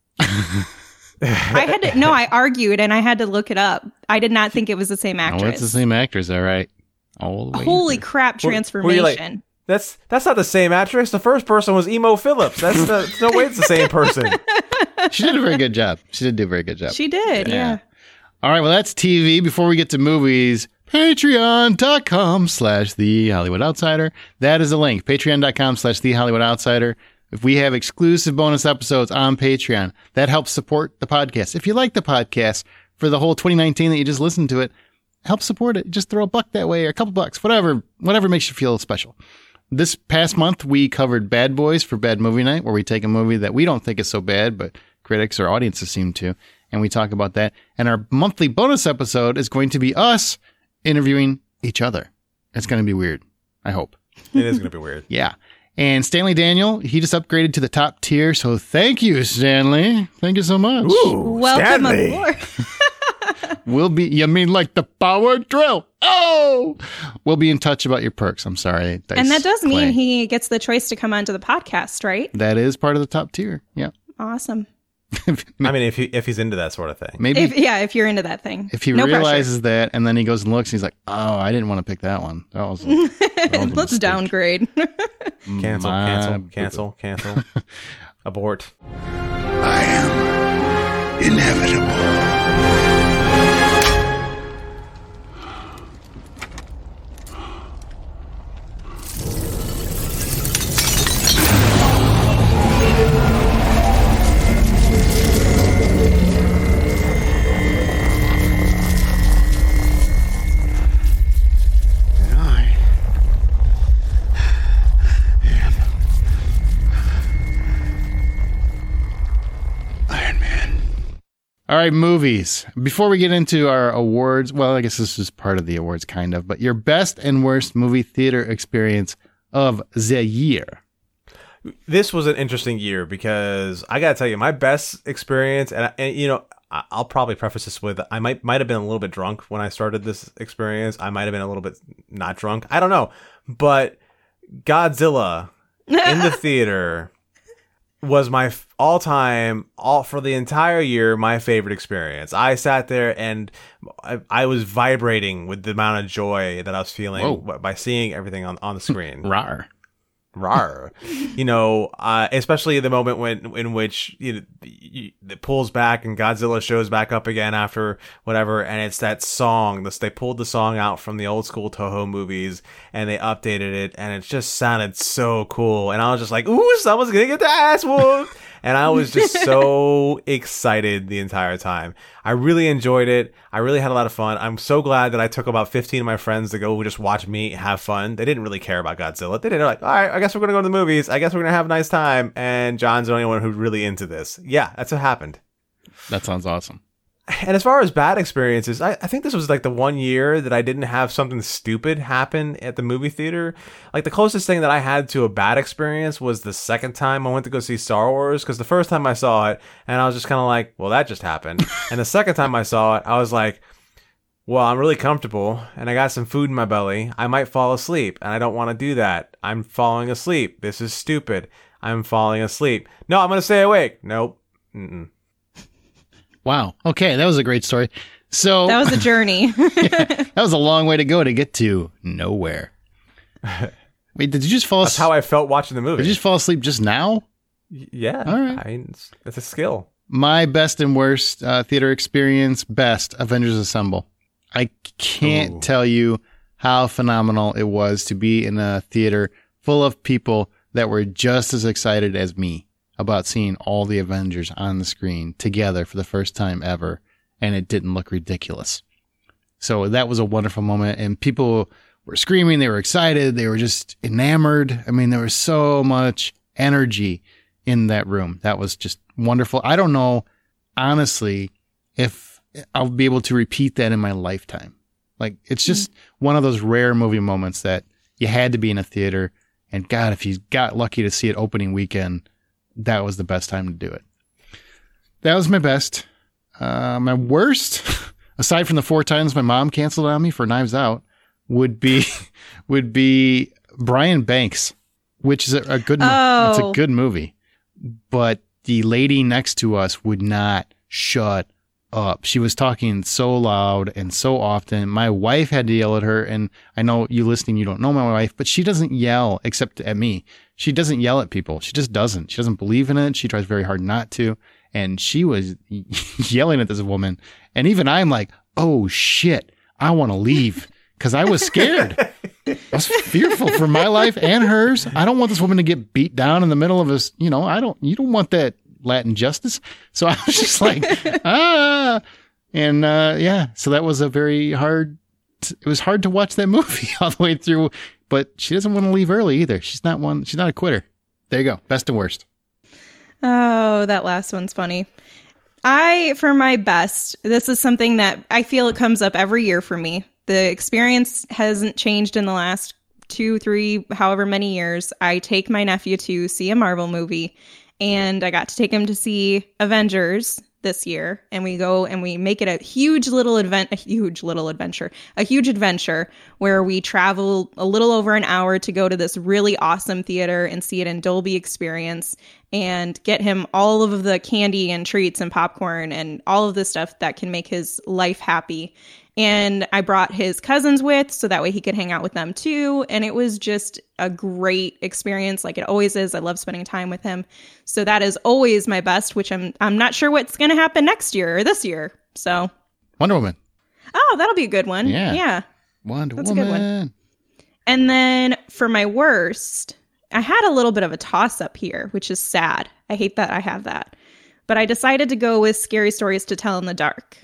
I argued and I had to look it up. I did not think it was the same actress. Oh, it's the same actress, all right. All the way Holy crap, transformation. Like, that's not the same actress. The first person was Emo Phillips. There's no way it's the same person. She did a very good job. She did do a very good job. She did, yeah. All right, well, that's TV. Before we get to movies, patreon.com/The Hollywood Outsider. That is the link, patreon.com/The Hollywood Outsider. If we have exclusive bonus episodes on Patreon, that helps support the podcast. If you like the podcast for the whole 2019 that you just listened to it, help support it. Just throw $1 that way or a couple bucks, whatever makes you feel special. This past month, we covered Bad Boys for Bad Movie Night, where we take a movie that we don't think is so bad, but critics or audiences seem to, and we talk about that. And our monthly bonus episode is going to be us interviewing each other. It's going to be weird. I hope. It is going to be weird. Yeah. And Stanley Daniel, he just upgraded to the top tier. So thank you, Stanley. Thank you so much. Ooh, welcome Stanley. aboard. You mean like the power drill? Oh, we'll be in touch about your perks. I'm sorry. Dice And that does mean Clay. he gets the choice to come onto the podcast, right? That is part of the top tier. Yeah. Awesome. I mean, if he's into that sort of thing. Maybe If you're into that thing. if he No realizes that and then he goes and looks and he's like, oh, I didn't want to pick that one. That was a Let's mistake. downgrade. Cancel. Abort. I am inevitable. All right, movies. Before we get into our awards, well, I guess this is part of the awards, kind of, but your best and worst movie theater experience of the year. This was an interesting year because I gotta tell you, my best experience, and you know, I'll probably preface this with I might have been a little bit drunk when I started this experience. I might have been a little bit not drunk. I don't know, but Godzilla in the theater was my all-time, for the entire year, my favorite experience. I sat there and I was vibrating with the amount of joy that I was feeling by seeing everything on the screen. Rawr. You know, especially the moment in which it pulls back and Godzilla shows back up again after whatever, and it's that song. They pulled the song out from the old school Toho movies and they updated it, and it just sounded so cool. And I was just like, "Ooh, someone's gonna get their ass whooped!" And I was just so excited the entire time. I really enjoyed it. I really had a lot of fun. I'm so glad that I took about 15 of my friends to go just watch me have fun. They didn't really care about Godzilla. They didn't like, all right, I guess we're going to go to the movies. I guess we're going to have a nice time. And John's the only one who's really into this. Yeah, that's what happened. That sounds awesome. And as far as bad experiences, I think this was like the one year that I didn't have something stupid happen at the movie theater. Like the closest thing that I had to a bad experience was the second time I went to go see Star Wars, because the first time I saw it and I was just kind of like, well, that just happened. And the second time I saw it, I was like, well, I'm really comfortable and I got some food in my belly. I might fall asleep and I don't want to do that. I'm falling asleep. This is stupid. I'm falling asleep. No, I'm going to stay awake. Nope. Mm-mm. Wow. Okay, that was a great story. So That was a journey. that was a long way to go to get to nowhere. Wait, did you just fall That's how I felt watching the movie. Did you just fall asleep just now? Yeah. All right. I mean, it's a skill. My best and worst theater experience, best, Avengers Assemble. I can't tell you how phenomenal it was to be in a theater full of people that were just as excited as me about seeing all the Avengers on the screen together for the first time ever, and it didn't look ridiculous. So that was a wonderful moment, and people were screaming, they were excited, they were just enamored. I mean, there was so much energy in that room. That was just wonderful. I don't know, honestly, if I'll be able to repeat that in my lifetime. Like, it's just one of those rare movie moments that you had to be in a theater, and God, if you got lucky to see it opening weekend, that was the best time to do it. That was my best. My worst, aside from the 4 times my mom canceled on me for Knives Out, would be Brian Banks, which is a good it's a good movie. But the lady next to us would not shut up. She was talking so loud and so often. My wife had to yell at her, and I know you listening, you don't know my wife, but she doesn't yell except at me. She doesn't yell at people. She just doesn't. She doesn't believe in it. She tries very hard not to. And she was yelling at this woman. And even I'm like, oh shit, I want to leave because I was scared. I was fearful for my life and hers. I don't want this woman to get beat down in the middle of us. You don't want that Latin justice. So I was just like, And so that was it was hard to watch that movie all the way through, but she doesn't want to leave early either. She's not a quitter. There you go. Best and worst. Oh, that last one's funny. For my best, this is something that I feel it comes up every year for me. The experience hasn't changed in the last 2, 3, however many years. I take my nephew to see a Marvel movie, and I got to take him to see Avengers this year, and we go and we make it a huge adventure where we travel a little over an hour to go to this really awesome theater and see it in Dolby Experience and get him all of the candy and treats and popcorn and all of the stuff that can make his life happy. And I brought his cousins with, so that way he could hang out with them too. And it was just a great experience, like it always is. I love spending time with him. So that is always my best, which I'm not sure what's going to happen next year or this year. So Wonder Woman. Oh, that'll be a good one. Yeah. Wonder Woman. A good one. And then for my worst, I had a little bit of a toss-up here, which is sad. I hate that I have that. But I decided to go with Scary Stories to Tell in the Dark.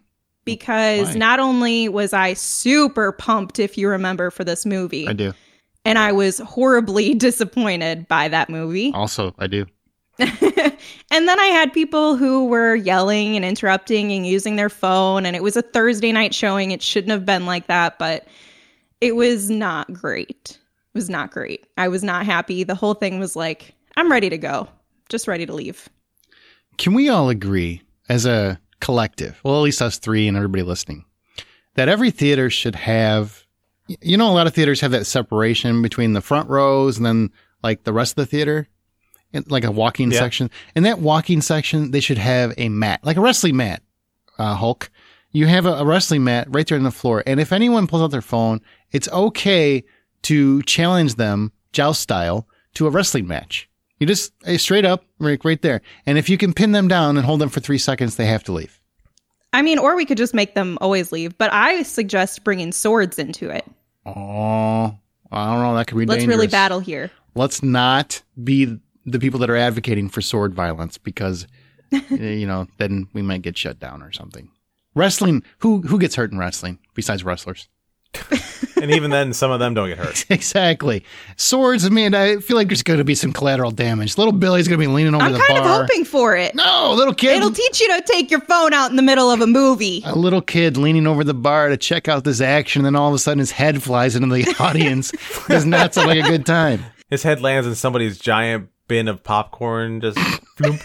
Because not only was I super pumped, if you remember, for this movie. I do. And I was horribly disappointed by that movie. Also, I do. And then I had people who were yelling and interrupting and using their phone. And it was a Thursday night showing. It shouldn't have been like that, but it was not great. It was not great. I was not happy. The whole thing was like, I'm ready to go. Just ready to leave. Can we all agree as a collective, well, at least us three and everybody listening, that every theater should have, a lot of theaters have that separation between the front rows and then like the rest of the theater, like a walking section. In that walking section, they should have a mat, like a wrestling mat, Hulk. You have a wrestling mat right there on the floor. And if anyone pulls out their phone, it's okay to challenge them, joust style, to a wrestling match. You just straight up, right there. And if you can pin them down and hold them for 3 seconds, they have to leave. I mean, or we could just make them always leave. But I suggest bringing swords into it. Oh, I don't know. That could be dangerous. Let's really battle here. Let's not be the people that are advocating for sword violence because, then we might get shut down or something. Wrestling, who gets hurt in wrestling besides wrestlers? And even then, some of them don't get hurt. Exactly. Swords, I feel like there's going to be some collateral damage. Little Billy's going to be leaning over the bar. I'm kind of hoping for it. No, little kid. It'll teach you to take your phone out in the middle of a movie. A little kid leaning over the bar to check out this action, and then all of a sudden his head flies into the audience. Does not sound like a good time. His head lands in somebody's giant bin of popcorn. Just floop.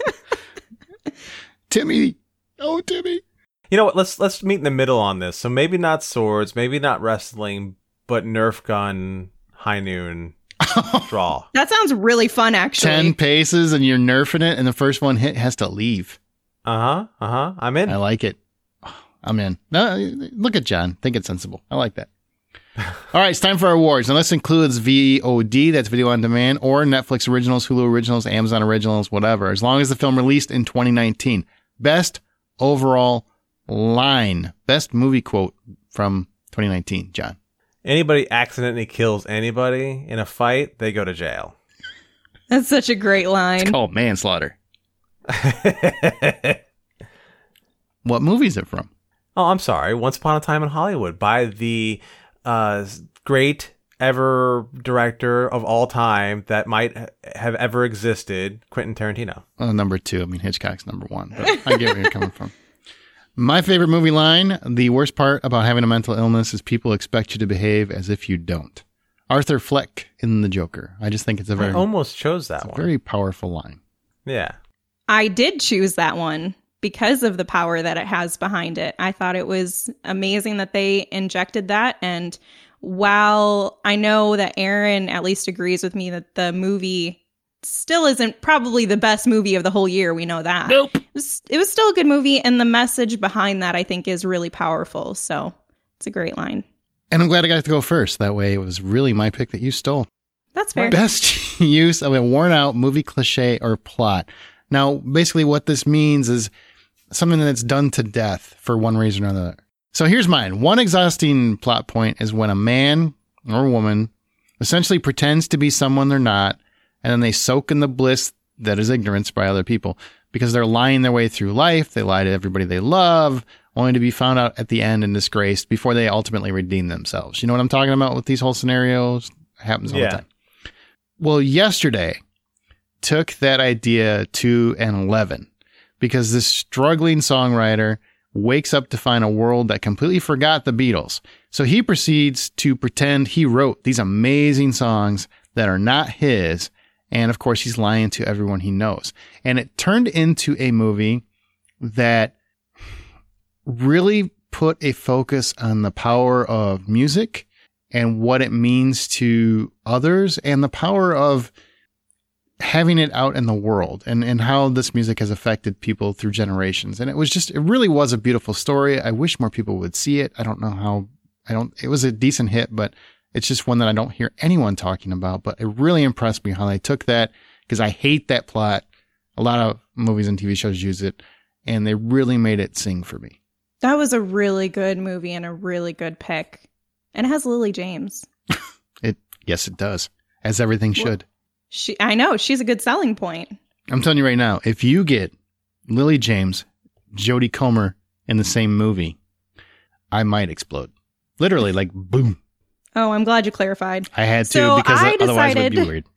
Timmy. Oh, Timmy. You know what? Let's meet in the middle on this. So maybe not swords, maybe not wrestling, but Nerf gun, high noon, draw. That sounds really fun, actually. 10 paces and you're nerfing it, and the first one hit has to leave. I'm in. I like it. I'm in. No, look at John. Think it's sensible. I like that. All right, it's time for our awards. Now, this includes VOD, that's video on demand, or Netflix originals, Hulu originals, Amazon originals, whatever, as long as the film released in 2019. Best overall line. Best movie quote from 2019, John. Anybody accidentally kills anybody in a fight, they go to jail. That's such a great line. It's called manslaughter. What movie is it from? Oh, I'm sorry. Once Upon a Time in Hollywood by the great ever director of all time that might have ever existed, Quentin Tarantino. Number 2. Hitchcock's number 1, but I get where you're coming from. My favorite movie line, the worst part about having a mental illness is people expect you to behave as if you don't. Arthur Fleck in The Joker. I just think it's a I almost chose that one. very powerful line. Yeah. I did choose that one because of the power that it has behind it. I thought it was amazing that they injected that. And while I know that Aaron at least agrees with me that the movie still isn't probably the best movie of the whole year, we know that. Nope. It was still a good movie, and the message behind that I think is really powerful. So it's a great line. And I'm glad I got to go first. That way it was really my pick that you stole. That's fair. Best use of a worn out movie cliche or plot. Now, basically what this means is something that's done to death for one reason or another. So here's mine. One exhausting plot point is when a man or woman essentially pretends to be someone they're not, and then they soak in the bliss that is ignorance by other people because they're lying their way through life. They lie to everybody they love, only to be found out at the end and disgraced before they ultimately redeem themselves. You know what I'm talking about with these whole scenarios? It happens all the time. Well, yesterday took that idea to an 11 because this struggling songwriter wakes up to find a world that completely forgot the Beatles. So he proceeds to pretend he wrote these amazing songs that are not his. And of course, he's lying to everyone he knows. And it turned into a movie that really put a focus on the power of music and what it means to others and the power of having it out in the world and how this music has affected people through generations. And it really was a beautiful story. I wish more people would see it. It was a decent hit, but it's just one that I don't hear anyone talking about, but it really impressed me how they took that because I hate that plot. A lot of movies and TV shows use it and they really made it sing for me. That was a really good movie and a really good pick. And it has Lily James. Yes, it does. As everything should. I know. She's a good selling point. I'm telling you right now, if you get Lily James, Jodie Comer in the same movie, I might explode. Literally, like, boom. Oh, I'm glad you clarified. I had to because otherwise it would be weird.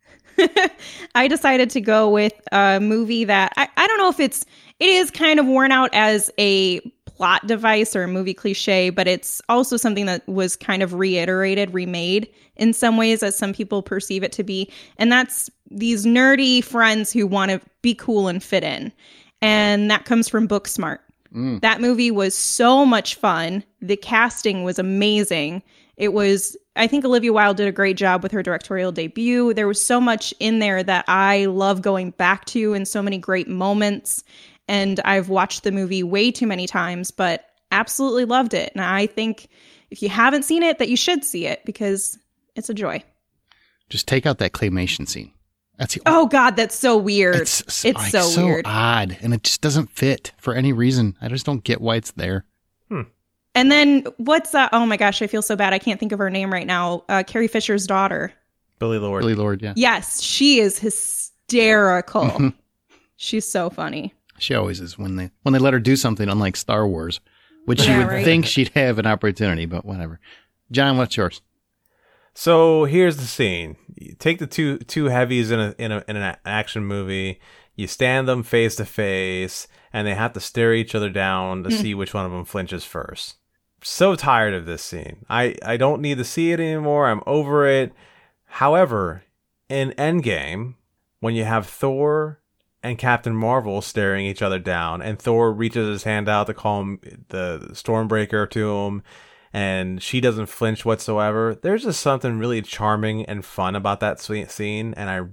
I decided to go with a movie that I don't know if it is kind of worn out as a plot device or a movie cliche, but it's also something that was kind of remade in some ways as some people perceive it to be. And that's these nerdy friends who want to be cool and fit in. And that comes from Booksmart. That movie was so much fun. The casting was amazing. I think Olivia Wilde did a great job with her directorial debut. There was so much in there that I love going back to and so many great moments. And I've watched the movie way too many times, but absolutely loved it. And I think if you haven't seen it, that you should see it because it's a joy. Just take out that claymation scene. Oh God, that's so weird. It's so weird. Odd, and it just doesn't fit for any reason. I just don't get why it's there. And then what's that? Oh my gosh, I feel so bad. I can't think of her name right now. Carrie Fisher's daughter. Billie Lourd. Billie Lourd, yeah. Yes, she is hysterical. She's so funny. She always is when they let her do something unlike Star Wars, which you would think she'd have an opportunity, but whatever. John, what's yours? So here's the scene. You take the two heavies in an action movie. You stand them face to face, and they have to stare each other down to see which one of them flinches first. So tired of this scene. I don't need to see it anymore. I'm over it. However, in Endgame, when you have Thor and Captain Marvel staring each other down, and Thor reaches his hand out to call him the Stormbreaker to him, and she doesn't flinch whatsoever. There's just something really charming and fun about that scene, and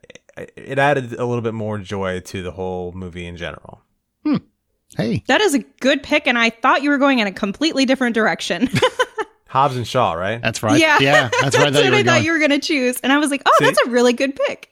it added a little bit more joy to the whole movie in general. Hey. That is a good pick, and I thought you were going in a completely different direction. Hobbs and Shaw, right? That's right. Yeah, that's right. That's what I thought you were going to choose. And I was like, oh, that's a really good pick.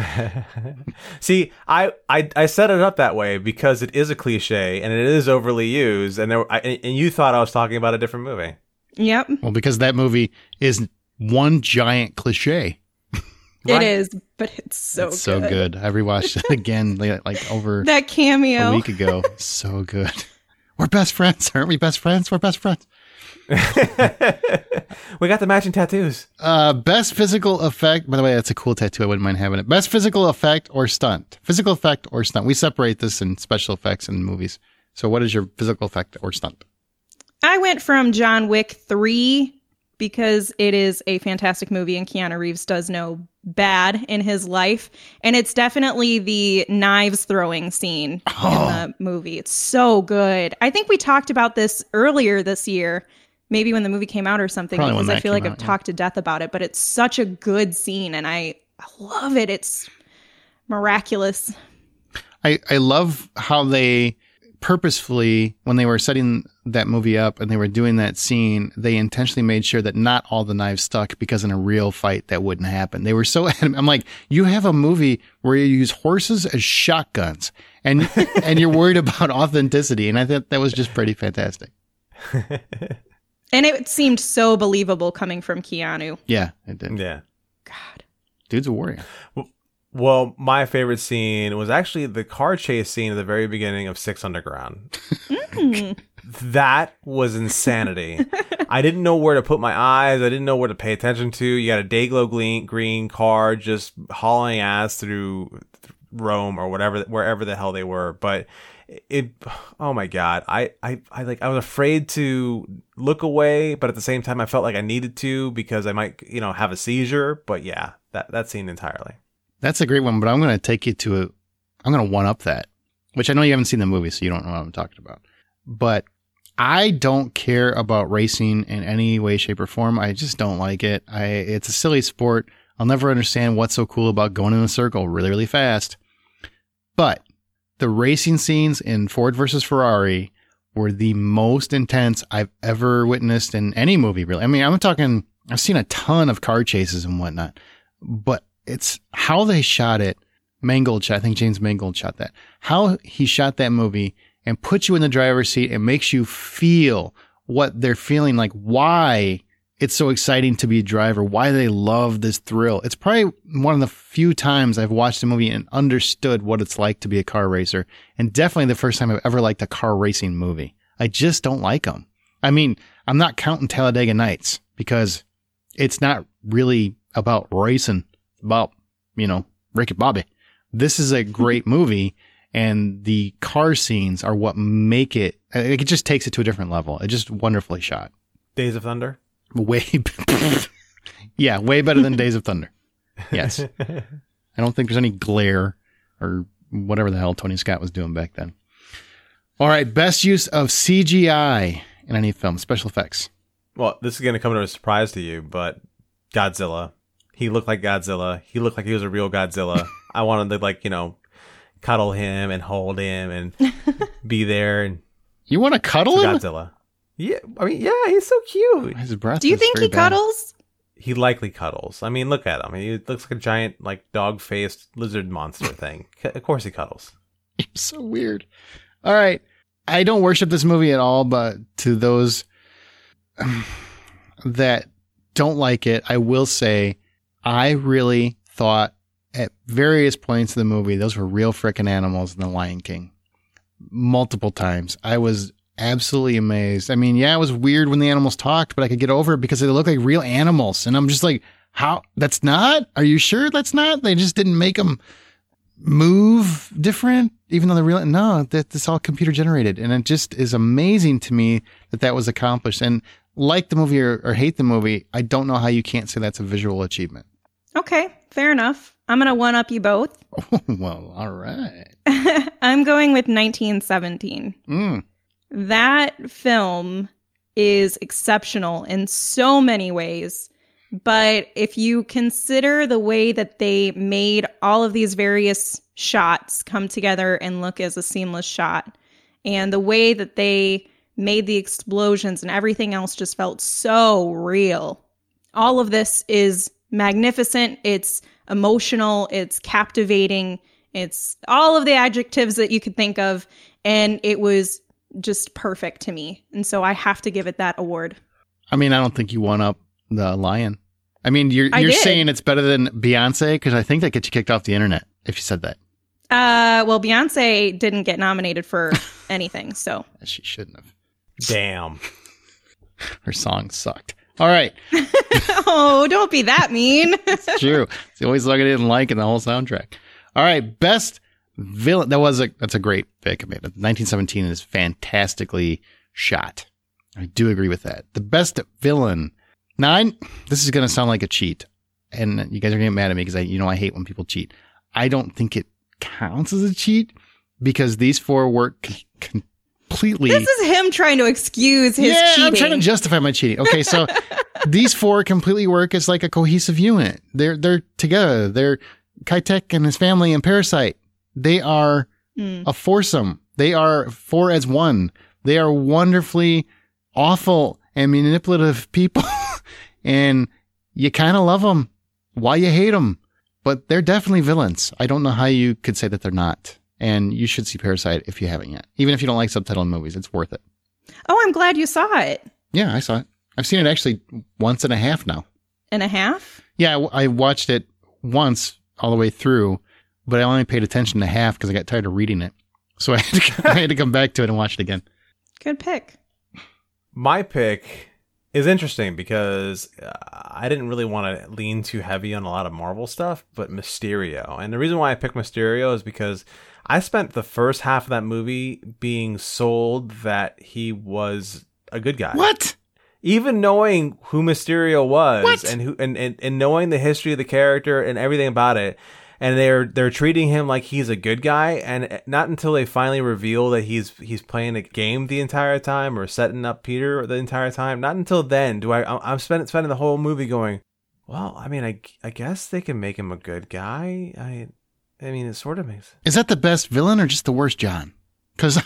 See, I set it up that way because it is a cliche and it is overly used, and you thought I was talking about a different movie. Yep. Well, because that movie is one giant cliche. Right? It is, but it's so good. I rewatched it again like over that cameo a week ago. So good. We're best friends, aren't we? Best friends. We're best friends. We got the matching tattoos. Best physical effect. By the way, that's a cool tattoo. I wouldn't mind having it. Best physical effect or stunt. Physical effect or stunt. We separate this in special effects in movies. So what is your physical effect or stunt? I went from John Wick 3 because it is a fantastic movie and Keanu Reeves does no bad in his life. And it's definitely the knives throwing scene in the movie. It's so good. I think we talked about this earlier this year, maybe when the movie came out or something, Probably because when I that feel like came I've out, talked to death about it, but it's such a good scene and I love it. It's miraculous. I love how they purposefully, when they were setting that movie up and they were doing that scene, they intentionally made sure that not all the knives stuck, because in a real fight that wouldn't happen. They were so adamant. I'm like, you have a movie where you use horses as shotguns and you're worried about authenticity. And I thought that was just pretty fantastic. And it seemed so believable coming from Keanu. Yeah, it did. Yeah. God. Dude's a warrior. Well, my favorite scene was actually the car chase scene at the very beginning of Six Underground. That was insanity. I didn't know where to put my eyes. I didn't know where to pay attention to. You got a Dayglow green car just hauling ass through Rome or wherever the hell they were. But oh my God. I was afraid to look away, but at the same time I felt like I needed to because I might, have a seizure. But yeah, that scene entirely. That's a great one, but I'm going to take you to I'm going to one up that, which I know you haven't seen the movie, so you don't know what I'm talking about. But I don't care about racing in any way, shape, or form. I just don't like it. It's a silly sport. I'll never understand what's so cool about going in a circle really, really fast. But the racing scenes in Ford versus Ferrari were the most intense I've ever witnessed in any movie, really. I mean, I've seen a ton of car chases and whatnot, but it's how they shot it. I think James Mangold shot that. How he shot that movie and puts you in the driver's seat and makes you feel what they're feeling, like why it's so exciting to be a driver, why they love this thrill. It's probably one of the few times I've watched a movie and understood what it's like to be a car racer. And definitely the first time I've ever liked a car racing movie. I just don't like them. I mean, I'm not counting Talladega Nights because it's not really about racing. About, Ricky Bobby. This is a great movie, and the car scenes are what make it just takes it to a different level. It's just wonderfully shot. Days of Thunder? Way better than Days of Thunder. Yes. I don't think there's any glare or whatever the hell Tony Scott was doing back then. All right, best use of CGI in any film, special effects. Well, this is going to come as a surprise to you, but Godzilla. He looked like Godzilla. He looked like he was a real Godzilla. I wanted to, cuddle him and hold him and be there. And you want to cuddle him? Godzilla. Yeah, I mean, yeah, he's so cute. His breath. Do you think he cuddles? He likely cuddles. I mean, look at him. He looks like a giant, dog-faced lizard monster thing. Of course he cuddles. You're so weird. All right. I don't worship this movie at all, but to those that don't like it, I will say I really thought at various points in the movie, those were real frickin' animals in The Lion King. Multiple times. I was absolutely amazed. I mean, yeah, it was weird when the animals talked, but I could get over it because they look like real animals. And I'm just like, how? That's not? Are you sure that's not? They just didn't make them move different, even though they're real. No, that's all computer generated. And it just is amazing to me that was accomplished. And like the movie or hate the movie, I don't know how you can't say that's a visual achievement. Okay, fair enough. I'm going to one-up you both. Well, all right. I'm going with 1917. That film is exceptional in so many ways. But if you consider the way that they made all of these various shots come together and look as a seamless shot, and the way that they made the explosions and everything else just felt so real. All of this is magnificent. It's emotional. It's captivating. It's all of the adjectives that you could think of. And it was just perfect to me. And so I have to give it that award. I mean, I don't think you won up The Lion. I mean, you're saying it's better than Beyonce? Because I think that gets you kicked off the internet if you said that. Well, Beyonce didn't get nominated for anything, so. She shouldn't have. Damn. Her song sucked. All right. Oh, don't be that mean. It's true. It's the only song I didn't like in the whole soundtrack. All right. Best villain. That's a great pick. I mean, 1917 is fantastically shot. I do agree with that. The best villain. This is going to sound like a cheat, and you guys are going to get mad at me because I hate when people cheat. I don't think it counts as a cheat because these 4 work completely. This is him trying to excuse his cheating. I'm trying to justify my cheating. Okay, so these 4 completely work as like a cohesive unit. They're together. They're Kaitek and his family and Parasite. They are a foursome. They are 4 as one. They are wonderfully awful and manipulative people, and you kind of love them. Why you hate them? But they're definitely villains. I don't know how you could say that they're not. And you should see Parasite if you haven't yet. Even if you don't like subtitled movies, it's worth it. Oh, I'm glad you saw it. Yeah, I saw it. I've seen it actually once and a half now. And a half? Yeah, I watched it once all the way through, but I only paid attention to half because I got tired of reading it. So I had to come back to it and watch it again. Good pick. My pick is interesting because I didn't really want to lean too heavy on a lot of Marvel stuff, but Mysterio. And the reason why I picked Mysterio is because I spent the first half of that movie being sold that he was a good guy. What? Even knowing who Mysterio was What? and knowing the history of the character and everything about it, and they're treating him like he's a good guy, and not until they finally reveal that he's playing a game the entire time or setting up Peter the entire time, not until then do I'm spending the whole movie going, well, I mean, I guess they can make him a good guy. I mean, it sort of makes. Is that the best villain or just the worst John? Because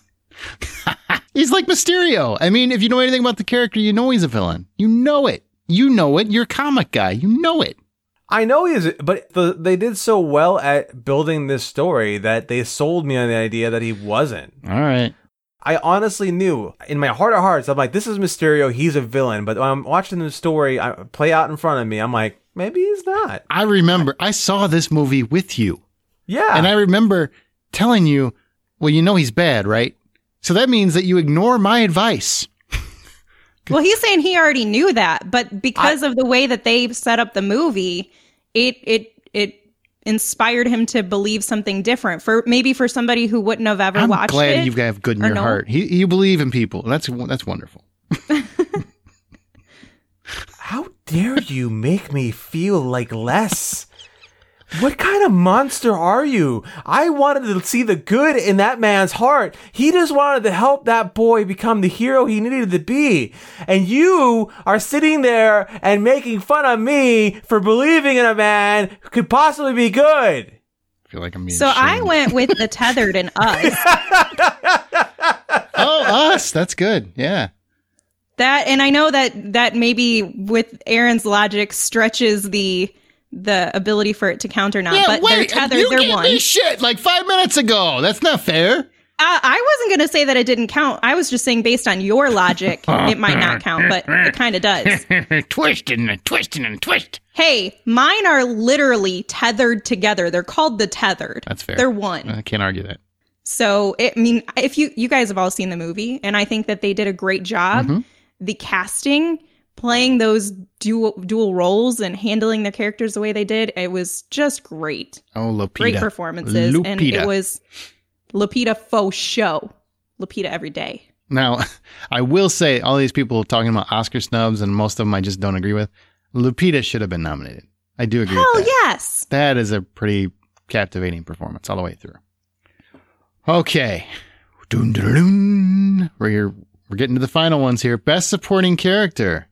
he's like Mysterio. I mean, if you know anything about the character, you know he's a villain. You know it. You know it. You're a comic guy. You know it. I know he is, but they did so well at building this story that they sold me on the idea that he wasn't. All right. I honestly knew in my heart of hearts, I'm like, this is Mysterio. He's a villain. But when I'm watching the story play out in front of me, I'm like, maybe he's not. I remember I saw this movie with you. Yeah. And I remember telling you, well, you know he's bad, right? So that means that you ignore my advice. Well, he's saying he already knew that, but because of the way that they set up the movie, it inspired him to believe something different. For somebody who wouldn't have ever watched it. I'm glad you have good in your heart. You believe in people. That's wonderful. How dare you make me feel like less? What kind of monster are you? I wanted to see the good in that man's heart. He just wanted to help that boy become the hero he needed to be. And you are sitting there and making fun of me for believing in a man who could possibly be good. I feel like I'm being So shamed. I went with the Tethered and Us. Oh, Us. That's good. Yeah. That, and I know that maybe with Aaron's logic stretches the ability for it to count or not, but they're tethered. You they're gave one. me shit like 5 minutes ago. That's not fair. I wasn't going to say that it didn't count. I was just saying based on your logic, it might not count, but it kind of does. Twist and twist and twist. Hey, mine are literally tethered together. They're called the Tethered. That's fair. They're one. I can't argue that. So, if you guys have all seen the movie, and I think that they did a great job. Mm-hmm. The casting, playing those dual roles and handling their characters the way they did, it was just great. Oh, Lupita. Great performances. Lupita. And it was Lupita faux show. Lupita every day. Now, I will say, all these people talking about Oscar snubs, and most of them I just don't agree with, Lupita should have been nominated. I do agree with that. Yes. That is a pretty captivating performance all the way through. Okay. Dun, dun, dun. We're getting to the final ones here. Best supporting character.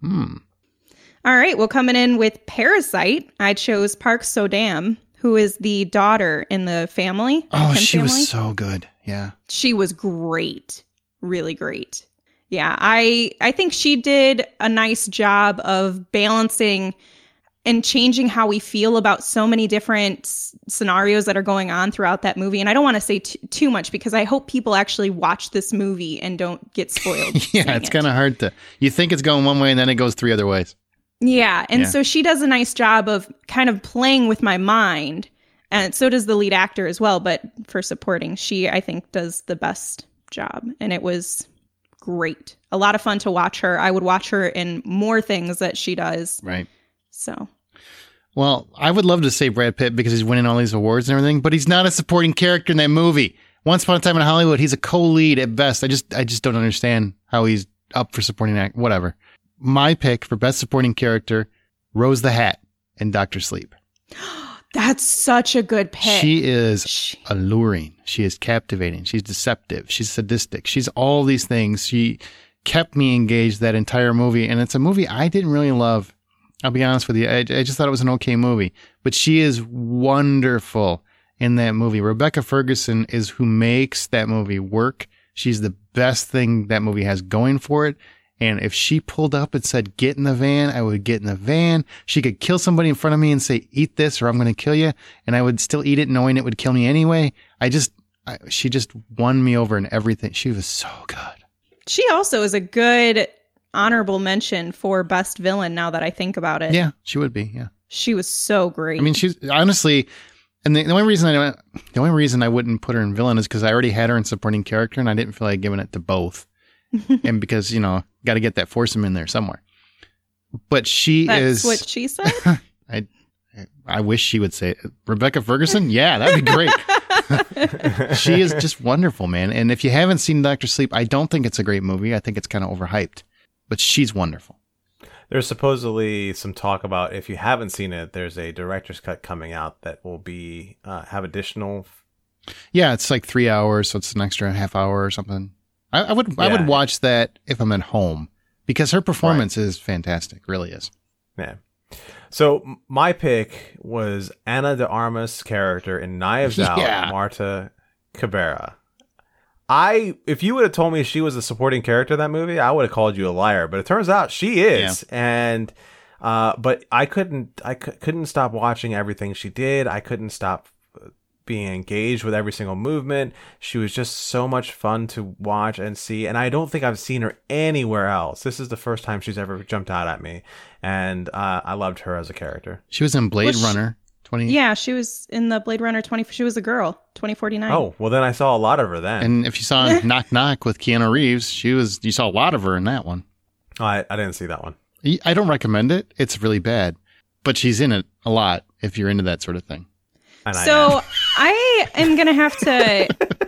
All right. Well, coming in with Parasite, I chose Park So-dam, who is the daughter in the family. Oh, Kim she family. was so good. Yeah. She was great. Really great. Yeah. I think she did a nice job of balancing and changing how we feel about so many different scenarios that are going on throughout that movie. And I don't want to say too much because I hope people actually watch this movie and don't get spoiled. Yeah, it's kind of hard to... You think it's going one way and then it goes 3 other ways. Yeah, and so she does a nice job of kind of playing with my mind. And so does the lead actor as well. But for supporting, she, I think, does the best job. And it was great. A lot of fun to watch her. I would watch her in more things that she does. Right. So... Well, I would love to say Brad Pitt because he's winning all these awards and everything, but he's not a supporting character in that movie. Once Upon a Time in Hollywood, he's a co-lead at best. I just don't understand how he's up for supporting act. Whatever. my pick for best supporting character, Rose the Hat in Dr. Sleep. That's such a good pick. She is alluring. She is captivating. She's deceptive. She's sadistic. She's all these things. She kept me engaged that entire movie. And it's a movie I didn't really love. I'll be honest with you. I just thought it was an okay movie. But she is wonderful in that movie. Rebecca Ferguson is who makes that movie work. She's the best thing that movie has going for it. And if she pulled up and said, get in the van, I would get in the van. She could kill somebody in front of me and say, eat this or I'm going to kill you. And I would still eat it knowing it would kill me anyway. She just won me over in everything. She was so good. She also is a good honorable mention for best villain now that I think about it. Yeah, she would be. Yeah. She was so great. I mean, she's honestly, and the only reason I wouldn't put her in villain is because I already had her in supporting character and I didn't feel like giving it to both. And because, got to get that foursome in there somewhere. But That's what she said? I wish she would say it. Rebecca Ferguson? Yeah, that'd be great. She is just wonderful, man. And if you haven't seen Dr. Sleep, I don't think it's a great movie. I think it's kind of overhyped. But she's wonderful. There's supposedly some talk about, if you haven't seen it, there's a director's cut coming out that will be have additional. Yeah, it's like 3 hours, so it's an extra half hour or something. I would watch that if I'm at home because her performance is fantastic. Really is. Yeah. So my pick was Ana de Armas' character in Knives Out, Marta Cabrera. If you would have told me she was a supporting character in that movie, I would have called you a liar. But it turns out she is, and but I couldn't stop watching everything she did. I couldn't stop being engaged with every single movement. She was just so much fun to watch and see, and I don't think I've seen her anywhere else. This is the first time she's ever jumped out at me, and I loved her as a character. She was in Blade Runner 20. Yeah, she was in the Blade Runner 20. She was a girl, 2049. Oh, well then I saw a lot of her then. And if you saw Knock Knock with Keanu Reeves, you saw a lot of her in that one. Oh, I didn't see that one. I don't recommend it. It's really bad, but she's in it a lot if you're into that sort of thing. So I am going to have to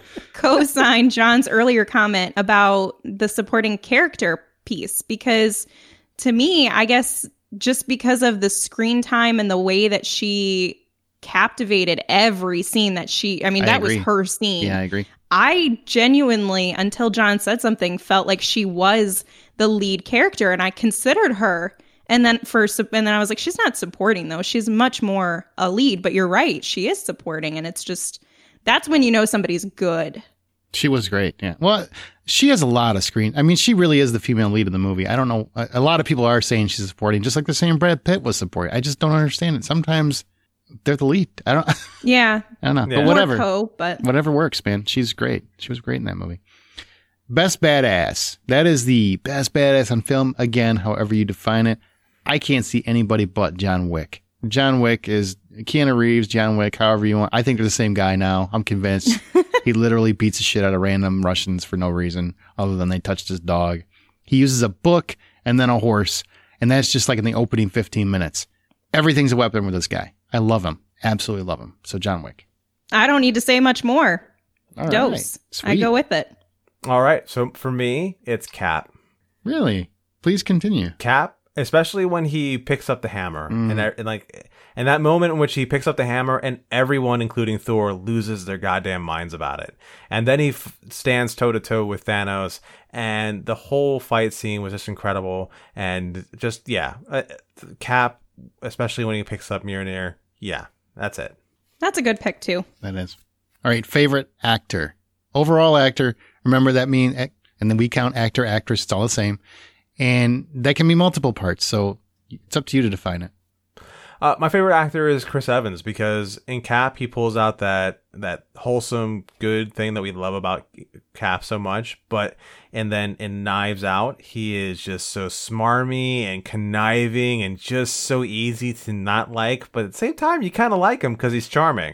co-sign John's earlier comment about the supporting character piece, because to me, I guess just because of the screen time and the way that she captivated every scene that that was her scene. Yeah, I agree. I genuinely, until John said something, felt like she was the lead character, and I considered her. And then I was like, she's not supporting though. She's much more a lead, but you're right. She is supporting. And it's just, that's when you know somebody's good. She was great. Yeah. Well, she has a lot of screen. I mean, she really is the female lead of the movie. I don't know. A lot of people are saying she's supporting, just like the same Brad Pitt was supporting. I just don't understand it. Sometimes they're the lead. I don't know. Yeah. But whatever. But whatever works, man. She's great. She was great in that movie. Best badass. That is the best badass on film. Again, however you define it. I can't see anybody but John Wick. John Wick is Keanu Reeves, John Wick, however you want. I think they're the same guy now. I'm convinced. He literally beats the shit out of random Russians for no reason other than they touched his dog. He uses a book and then a horse. And that's just like in the opening 15 minutes. Everything's a weapon with this guy. I love him. Absolutely love him. So John Wick. I don't need to say much more. All Dose. Right. I go with it. All right. So for me, it's Cap. Really? Please continue. Cap. Especially when he picks up the hammer and that moment in which he picks up the hammer and everyone, including Thor, loses their goddamn minds about it. And then he stands toe to toe with Thanos, and the whole fight scene was just incredible. And just, Cap, especially when he picks up Mjolnir. Yeah, that's it. That's a good pick too. That is. All right. Favorite actor, overall actor. Remember that and then we count actor, actress. It's all the same. And that can be multiple parts, so it's up to you to define it. My favorite actor is Chris Evans, because in Cap, he pulls out that wholesome, good thing that we love about Cap so much. And then in Knives Out, he is just so smarmy and conniving and just so easy to not like. But at the same time, you kind of like him because he's charming.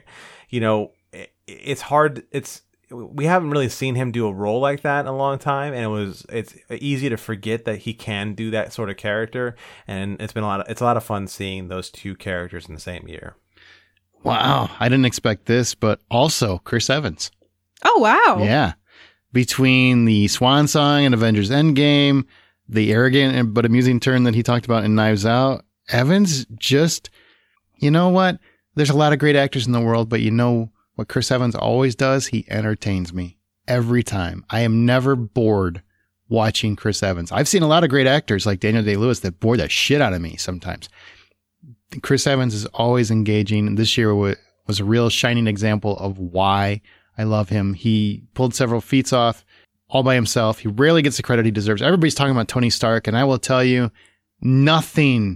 It's hard. We haven't really seen him do a role like that in a long time, and it's easy to forget that he can do that sort of character. And it's a lot of fun seeing those two characters in the same year. Wow, I didn't expect this, but also Chris Evans. Oh wow, yeah. Between the Swan Song and Avengers Endgame, the arrogant but amusing turn that he talked about in Knives Out. Evans just, you know what? There's a lot of great actors in the world, but you know what Chris Evans always does? He entertains me every time. I am never bored watching Chris Evans. I've seen a lot of great actors like Daniel Day-Lewis that bore the shit out of me sometimes. Chris Evans is always engaging, and this year was a real shining example of why I love him. He pulled several feats off all by himself. He rarely gets the credit he deserves. Everybody's talking about Tony Stark, and I will tell you, nothing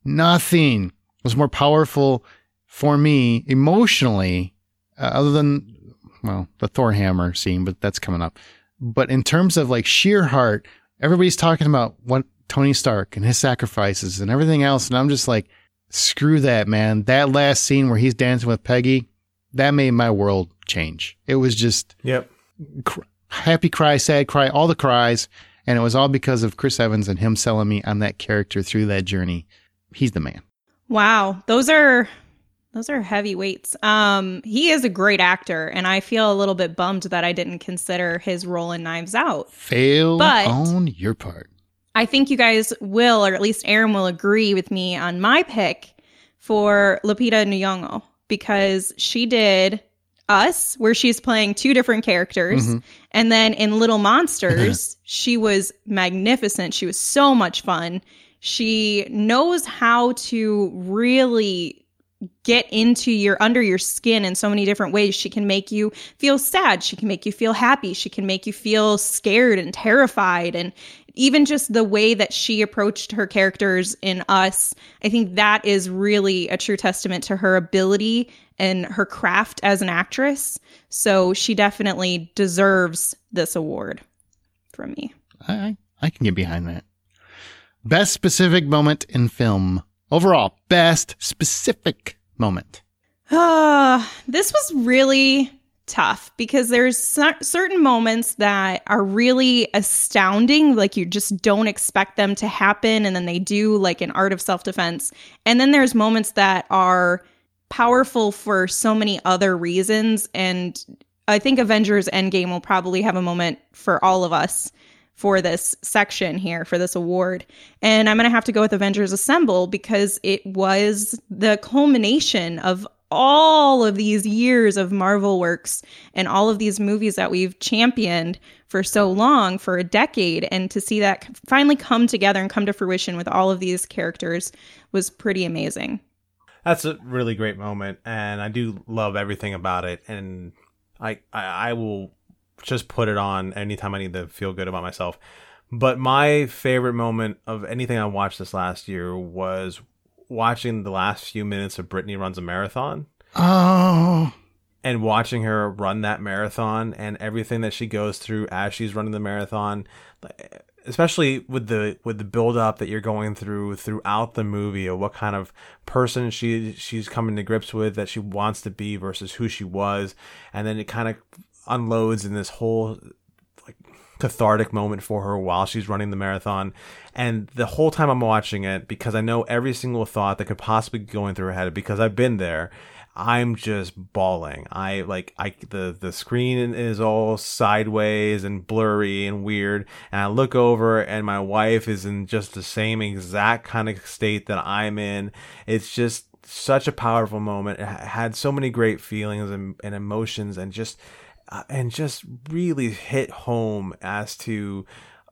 was more powerful for me emotionally, other than, well, the Thor hammer scene, but that's coming up. But in terms of like sheer heart, everybody's talking about what Tony Stark and his sacrifices and everything else. And I'm just like, screw that, man. That last scene where he's dancing with Peggy, that made my world change. It was just happy cry, sad cry, all the cries. And it was all because of Chris Evans and him selling me on that character through that journey. He's the man. Wow. Those are heavy weights. He is a great actor, and I feel a little bit bummed that I didn't consider his role in Knives Out. Fail on your part. I think you guys will, or at least Aaron will agree with me on my pick for Lupita Nyong'o, because she did Us, where she's playing two different characters. Mm-hmm. And then in Little Monsters, she was magnificent. She was so much fun. She knows how to really get into under your skin in so many different ways. She can make you feel sad. She can make you feel happy. She can make you feel scared and terrified. And even just the way that she approached her characters in Us, I think that is really a true testament to her ability and her craft as an actress. So she definitely deserves this award from me. I can get behind that. Best specific moment in film. Overall, best specific moment. This was really tough because there's certain moments that are really astounding, like you just don't expect them to happen, and then they do, like in Art of Self-Defense. And then there's moments that are powerful for so many other reasons, and I think Avengers Endgame will probably have a moment for all of us for this section here, for this award. And I'm going to have to go with Avengers Assemble because it was the culmination of all of these years of Marvel works and all of these movies that we've championed for so long, for a decade. And to see that finally come together and come to fruition with all of these characters was pretty amazing. That's a really great moment, and I do love everything about it. And I will just put it on anytime I need to feel good about myself. But my favorite moment of anything I watched this last year was watching the last few minutes of Brittany Runs a Marathon. Oh. And watching her run that marathon and everything that she goes through as she's running the marathon, especially with the build up that you're going throughout the movie of what kind of person she's coming to grips with, that she wants to be versus who she was. And then it kind of unloads in this whole like cathartic moment for her while she's running the marathon. And the whole time I'm watching it, because I know every single thought that could possibly be going through her head, because I've been there, I'm just bawling. The screen is all sideways and blurry and weird, and I look over and my wife is in just the same exact kind of state that I'm in. It's just such a powerful moment. It had so many great feelings and emotions, and just really hit home as to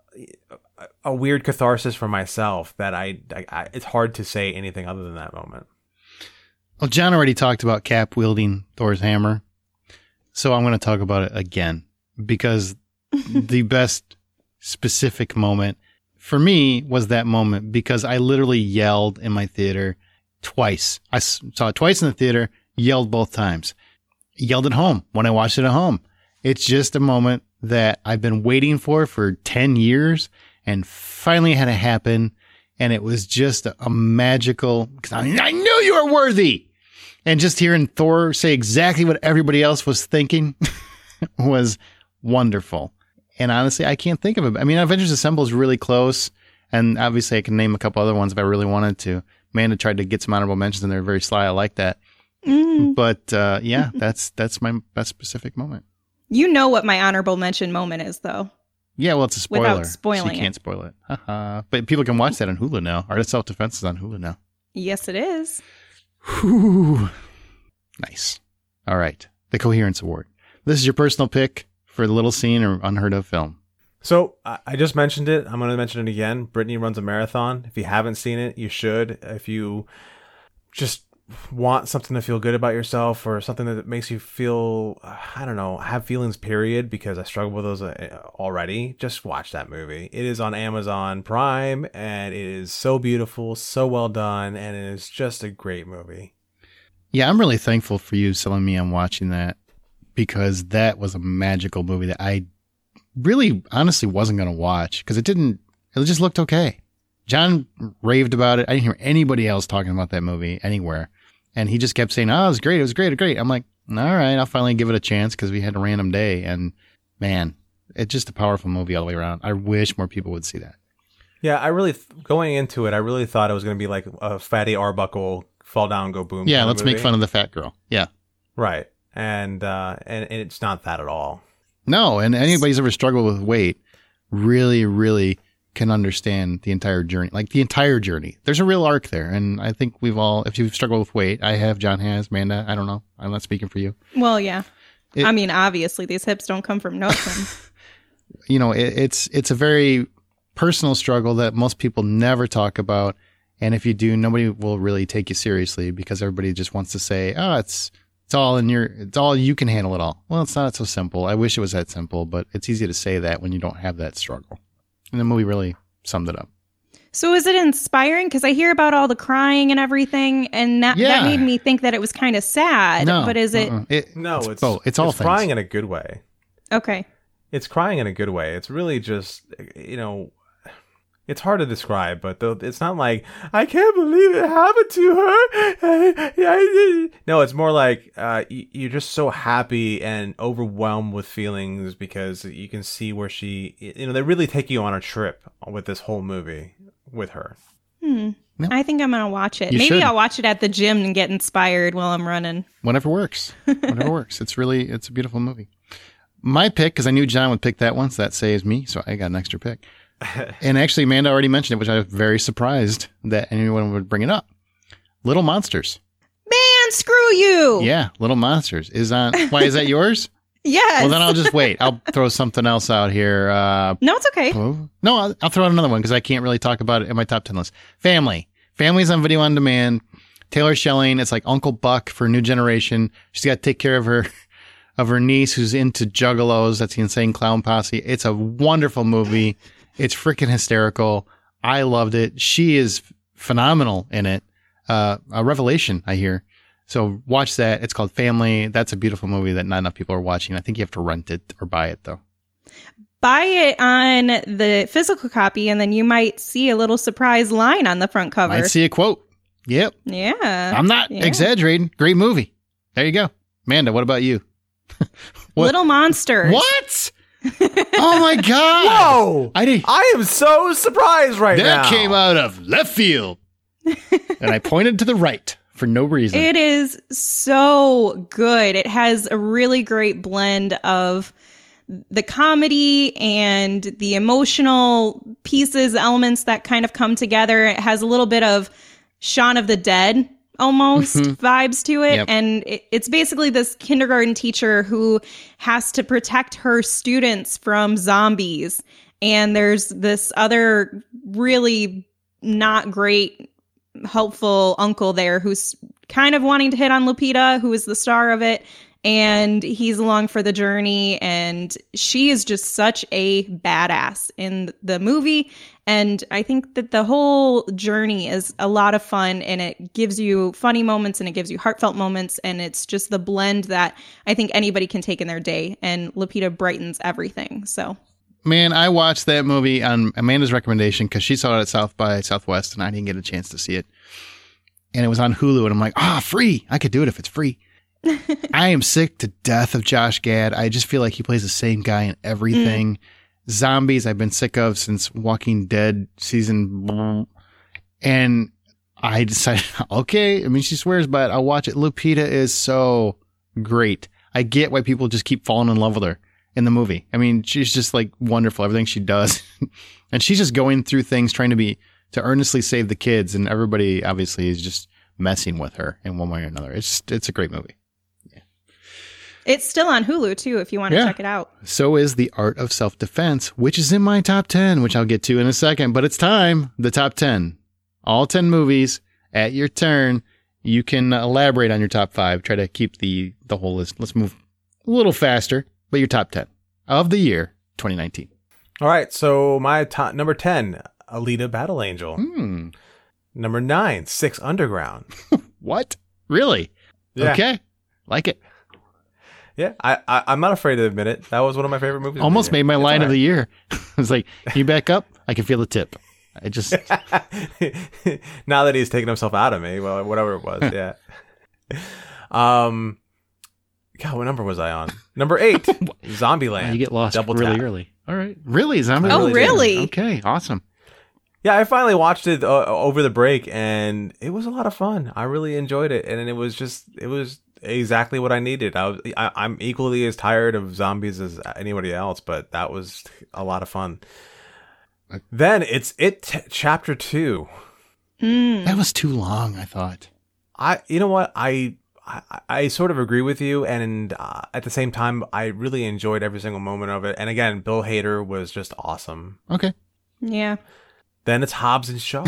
a weird catharsis for myself that I it's hard to say anything other than that moment. Well, John already talked about Cap wielding Thor's hammer, so I'm going to talk about it again, because the best specific moment for me was that moment, because I literally yelled in my theater twice. I saw it twice in the theater, yelled both times. Yelled at home when I watched it at home. It's just a moment that I've been waiting for 10 years and finally had it happen. And it was just a magical, because I knew you were worthy. And just hearing Thor say exactly what everybody else was thinking was wonderful. And honestly, I can't think of it. I mean, Avengers Assemble is really close. And obviously I can name a couple other ones if I really wanted to. Amanda tried to get some honorable mentions and they're very sly. I like that. But yeah, that's my best specific moment. You know what my honorable mention moment is, though. Yeah, well, it's a spoiler. Without spoiling so you can't it. spoil it. But people can watch that on Hulu now. Art of Self-Defense is on Hulu now. Yes, it is. Whew. Nice. All right. The Coherence Award. This is your personal pick for the little scene or unheard of film. So I just mentioned it. I'm going to mention it again. Brittany runs a marathon. If you haven't seen it, you should. If you just want something to feel good about yourself or something that makes you feel, I don't know, have feelings, period, because I struggle with those already, just watch that movie. It is on Amazon Prime, and it is so beautiful, so well done, and it is just a great movie. Yeah, I'm really thankful for you selling me on watching that, because that was a magical movie that I really honestly wasn't going to watch because it just looked okay. John raved about it. I didn't hear anybody else talking about that movie anywhere. And he just kept saying, oh, it was great. It was great. I'm like, all right, I'll finally give it a chance because we had a random day. And man, it's just a powerful movie all the way around. I wish more people would see that. Yeah, going into it, I really thought it was going to be like a Fatty Arbuckle fall down, go boom. Yeah, kind of let's make movie. fun of the fat girl. Yeah. Right. And it's not that at all. No, and anybody's ever struggled with weight really, really can understand the entire journey. Like the entire journey. There's a real arc there. And I think we've all, if you've struggled with weight, I have, John has, Amanda, I don't know. I'm not speaking for you. Well, yeah. I mean, obviously, these hips don't come from nothing. You know, it's a very personal struggle that most people never talk about. And if you do, nobody will really take you seriously because everybody just wants to say, oh, it's all you can handle it all. Well, it's not so simple. I wish it was that simple, but it's easy to say that when you don't have that struggle. And the movie really summed it up. So is it inspiring? Because I hear about all the crying and everything, and that made me think that it was kind of sad. No, but is it? No, it's both. It's all it's things. crying in a good way. Okay. It's crying in a good way. It's really just, you know, it's hard to describe, but it's not like, I can't believe it happened to her. No, it's more like you're just so happy and overwhelmed with feelings because you can see where they really take you on a trip with this whole movie with her. No. I think I'm going to watch it. You Maybe should. I'll watch it at the gym and get inspired while I'm running. Whatever works. Whatever works. It's a beautiful movie. My pick, because I knew John would pick that one, so that saves me, so I got an extra pick. And actually, Amanda already mentioned it, which I was very surprised that anyone would bring it up. Little Monsters. Man, screw you! Yeah, Little Monsters is on. Why, is that yours? Yes. Well, then I'll just wait. I'll throw something else out here. No, it's okay. No, I'll throw out another one because I can't really talk about it in my top 10 list. Family. Family's on video on demand. Taylor Schilling. It's like Uncle Buck for a new generation. She's got to take care of her niece who's into juggalos. That's the Insane Clown Posse. It's a wonderful movie. It's freaking hysterical. I loved it. She is phenomenal in it. A revelation, I hear. So watch that. It's called Family. That's a beautiful movie that not enough people are watching. I think you have to rent it or buy it, though. Buy it on the physical copy, and then you might see a little surprise line on the front cover. Might see a quote. Yep. Yeah. I'm not exaggerating. Great movie. There you go. Amanda, what about you? Little Monsters. What? Oh my God. Whoa! I am so surprised right now. That came out of left field. And I pointed to the right for no reason. It is so good. It has a really great blend of the comedy and the emotional pieces, elements that kind of come together. It has a little bit of Shaun of the Dead almost vibes to it. Yep. And it's basically this kindergarten teacher who has to protect her students from zombies. And there's this other really not great, helpful uncle there who's kind of wanting to hit on Lupita, who is the star of it. And he's along for the journey, and she is just such a badass in the movie. And I think that the whole journey is a lot of fun, and it gives you funny moments and it gives you heartfelt moments. And it's just the blend that I think anybody can take in their day. And Lupita brightens everything. So, Man, I watched that movie on Amanda's recommendation because she saw it at South by Southwest and I didn't get a chance to see it. And it was on Hulu, and I'm like, free. I could do it if it's free. I am sick to death of Josh Gad. I just feel like he plays the same guy in everything. Zombies I've been sick of since Walking Dead season. And I decided, okay, I mean, she swears, but I'll watch it. Lupita is so great. I get why people just keep falling in love with her. in the movie. I mean, she's just like wonderful, everything she does. And she's just going through things trying to earnestly save the kids, and everybody obviously is just messing with her in one way or another. It's a great movie. It's still on Hulu, too, if you want to check it out. So is The Art of Self-Defense, which is in my top 10, which I'll get to in a second. But it's time. The top 10. All 10 movies. At your turn, you can elaborate on your top 5. Try to keep the whole list. Let's move a little faster. But your top 10 of the year 2019. All right. So my top number 10, Alita Battle Angel. Number 9, Six Underground. What? Really? Yeah. Okay. Like it. Yeah, I'm not afraid to admit it. That was one of my favorite movies. Almost made my line of the year. I was like, can you back up? I can feel the tip. I just... Now that he's taken himself out of me, well, whatever it was, yeah. God, what number was I on? Number 8, Zombieland. You get lost Double really tap. early. All right. Really? Zombie? Oh, really? Okay, awesome. Yeah, I finally watched it over the break, and it was a lot of fun. I really enjoyed it, and it was exactly what I needed. I'm equally as tired of zombies as anybody else, but that was a lot of fun. Then it's chapter 2. That was too long, I thought. You know what? I sort of agree with you, and at the same time, I really enjoyed every single moment of it. And again, Bill Hader was just awesome. Okay. Yeah. Then it's Hobbs and Shaw.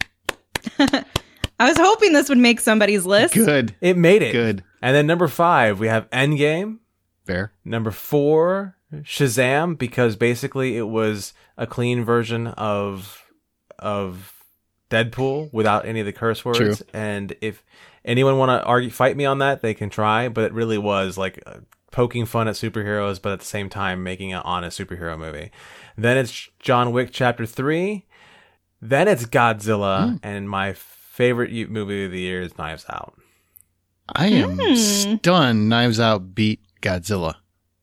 I was hoping this would make somebody's list. Good. It made it. Good. And then number 5, we have Endgame. Fair. Number 4, Shazam, because basically it was a clean version of Deadpool without any of the curse words. True. And if anyone want to fight me on that, they can try. But it really was like poking fun at superheroes, but at the same time making an honest superhero movie. Then it's John Wick Chapter 3. Then it's Godzilla, and my favorite movie of the year is Knives Out. I am stunned Knives Out beat Godzilla.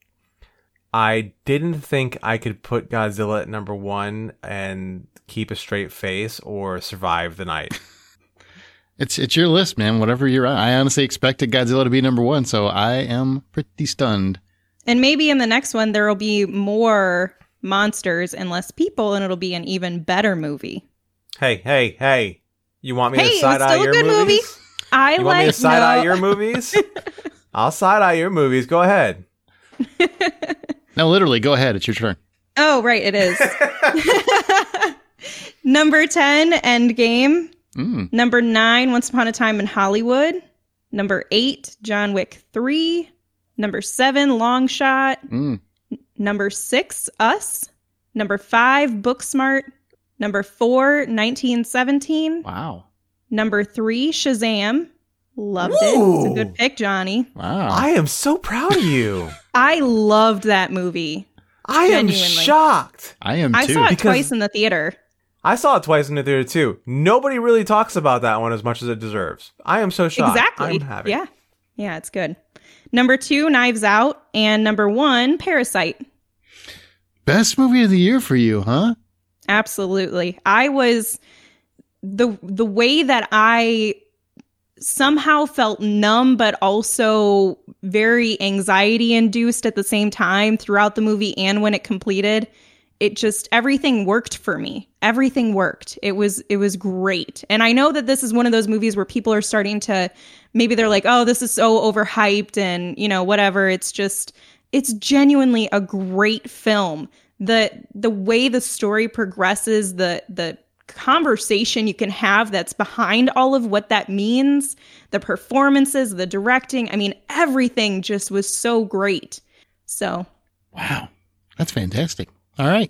I didn't think I could put Godzilla at number 1 and keep a straight face or survive the night. It's your list, man. Whatever you're on. I honestly expected Godzilla to be number 1, so I am pretty stunned. And maybe in the next one, there will be more monsters and less people, and it'll be an even better movie. Hey. You want me to side-eye it's still your a good movies? movie. You want me to side-eye your movies? I'll side-eye your movies. Go ahead. No, literally, go ahead. It's your turn. Oh, right, it is. Number 10, Endgame. Number 9, Once Upon a Time in Hollywood. Number 8, John Wick 3. Number 7, Long Shot. Number 6, Us. Number 5, Booksmart. Number 4, 1917. Wow. Number 3, Shazam. Loved it. It's a good pick, Johnny. Wow. I am so proud of you. I loved that movie. I am shocked. I am too. I saw it twice in the theater. I saw it twice in the theater too. Nobody really talks about that one as much as it deserves. I am so shocked. Exactly. I'm happy. Yeah, it's good. Number 2, Knives Out. And number 1, Parasite. Best movie of the year for you, huh? Absolutely. I was the way that I somehow felt numb, but also very anxiety induced at the same time throughout the movie and when it completed. It just, everything worked for me. Everything worked. It was great. And I know that this is one of those movies where people are starting to, maybe they're like, oh, this is so overhyped and, whatever. It's genuinely a great film. The way the story progresses, the conversation you can have that's behind all of what that means, the performances, the directing, everything just was so great. So. Wow. That's fantastic. All right.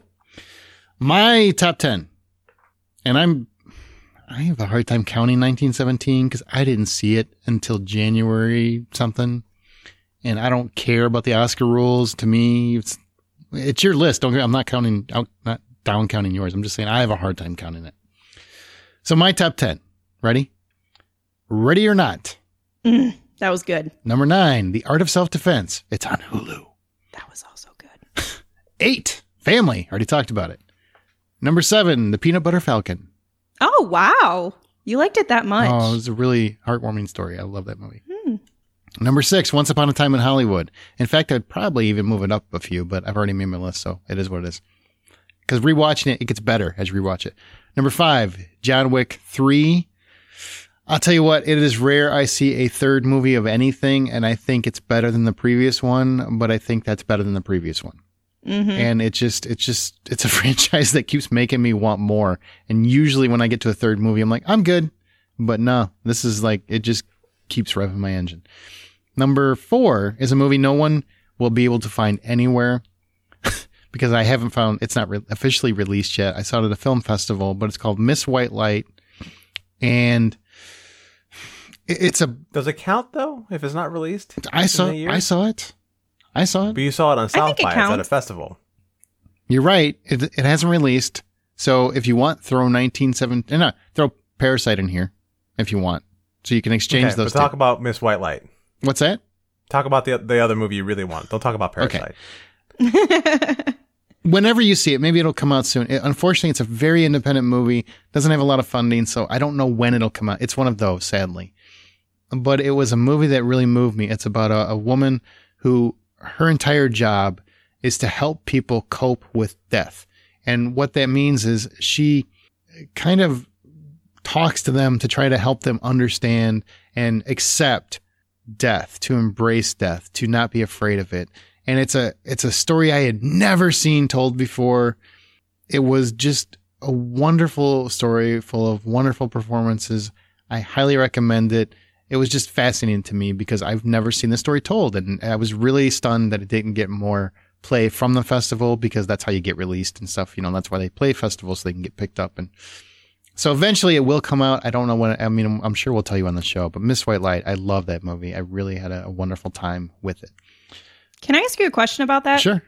My top 10. And I have a hard time counting 1917 because I didn't see it until January something. And I don't care about the Oscar rules. To me, it's your list. I'm not down counting yours. I'm just saying I have a hard time counting it. So my top 10. Ready? Ready or not? That was good. Number 9, The Art of Self-Defense. It's on Hulu. That was also good. 8, Family. Already talked about it. Number 7, The Peanut Butter Falcon. Oh, wow. You liked it that much. Oh, it was a really heartwarming story. I love that movie. Number 6, Once Upon a Time in Hollywood. In fact, I'd probably even move it up a few, but I've already made my list, so it is what it is. Because rewatching it, it gets better as you rewatch it. Number 5, John Wick 3. I'll tell you what, it is rare I see a third movie of anything, and I think it's better than the previous one, but I think that's better than the previous one. Mm-hmm. And it's a franchise that keeps making me want more. And usually when I get to a third movie, I'm like, I'm good. But no, this is like, it just keeps revving my engine. Number 4 is a movie no one will be able to find anywhere because I haven't found, it's not officially released yet. I saw it at a film festival, but it's called Miss White Light. And Does it count though if it's not released? I saw it. But you saw it on South by at a festival. You're right. It hasn't released. So if you want, throw throw Parasite in here if you want. So you can exchange those. But talk about Miss White Light. What's that? Talk about the other movie you really want. Don't talk about Parasite. Okay. Whenever you see it, maybe it'll come out soon. Unfortunately, it's a very independent movie. Doesn't have a lot of funding, so I don't know when it'll come out. It's one of those, sadly. But it was a movie that really moved me. It's about a woman who her entire job is to help people cope with death. And what that means is she kind of talks to them to try to help them understand and accept death, to embrace death, to not be afraid of it. And it's a story I had never seen told before. It was just a wonderful story full of wonderful performances. I highly recommend it. It was just fascinating to me because I've never seen the story told. And I was really stunned that it didn't get more play from the festival because that's how you get released and stuff. You know, that's why they play festivals so they can get picked up. And so eventually it will come out. I don't know when. I mean, I'm sure we'll tell you on the show. But Miss White Light, I love that movie. I really had a wonderful time with it. Can I ask you a question about that? Sure.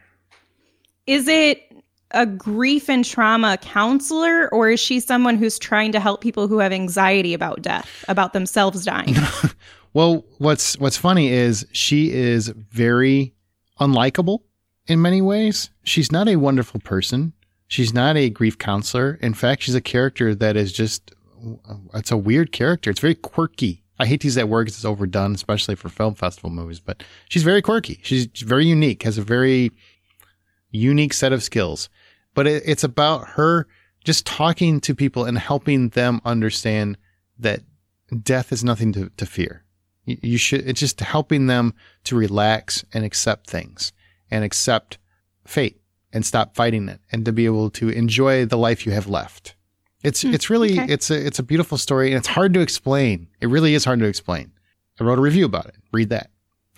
Is it a grief and trauma counselor, or is she someone who's trying to help people who have anxiety about death, about themselves dying? Well, what's funny is she is very unlikable in many ways. She's not a wonderful person. She's not a grief counselor. In fact, she's a character that is just, it's a weird character. It's very quirky. I hate to use that word because it's overdone, especially for film festival movies, but she's very quirky. She's very unique, has a very unique set of skills. But it's about her just talking to people and helping them understand that death is nothing to fear. It's just helping them to relax and accept things and accept fate and stop fighting it and to be able to enjoy the life you have left. It's really, okay. It's a beautiful story and it's hard to explain. It really is hard to explain. I wrote a review about it. Read that.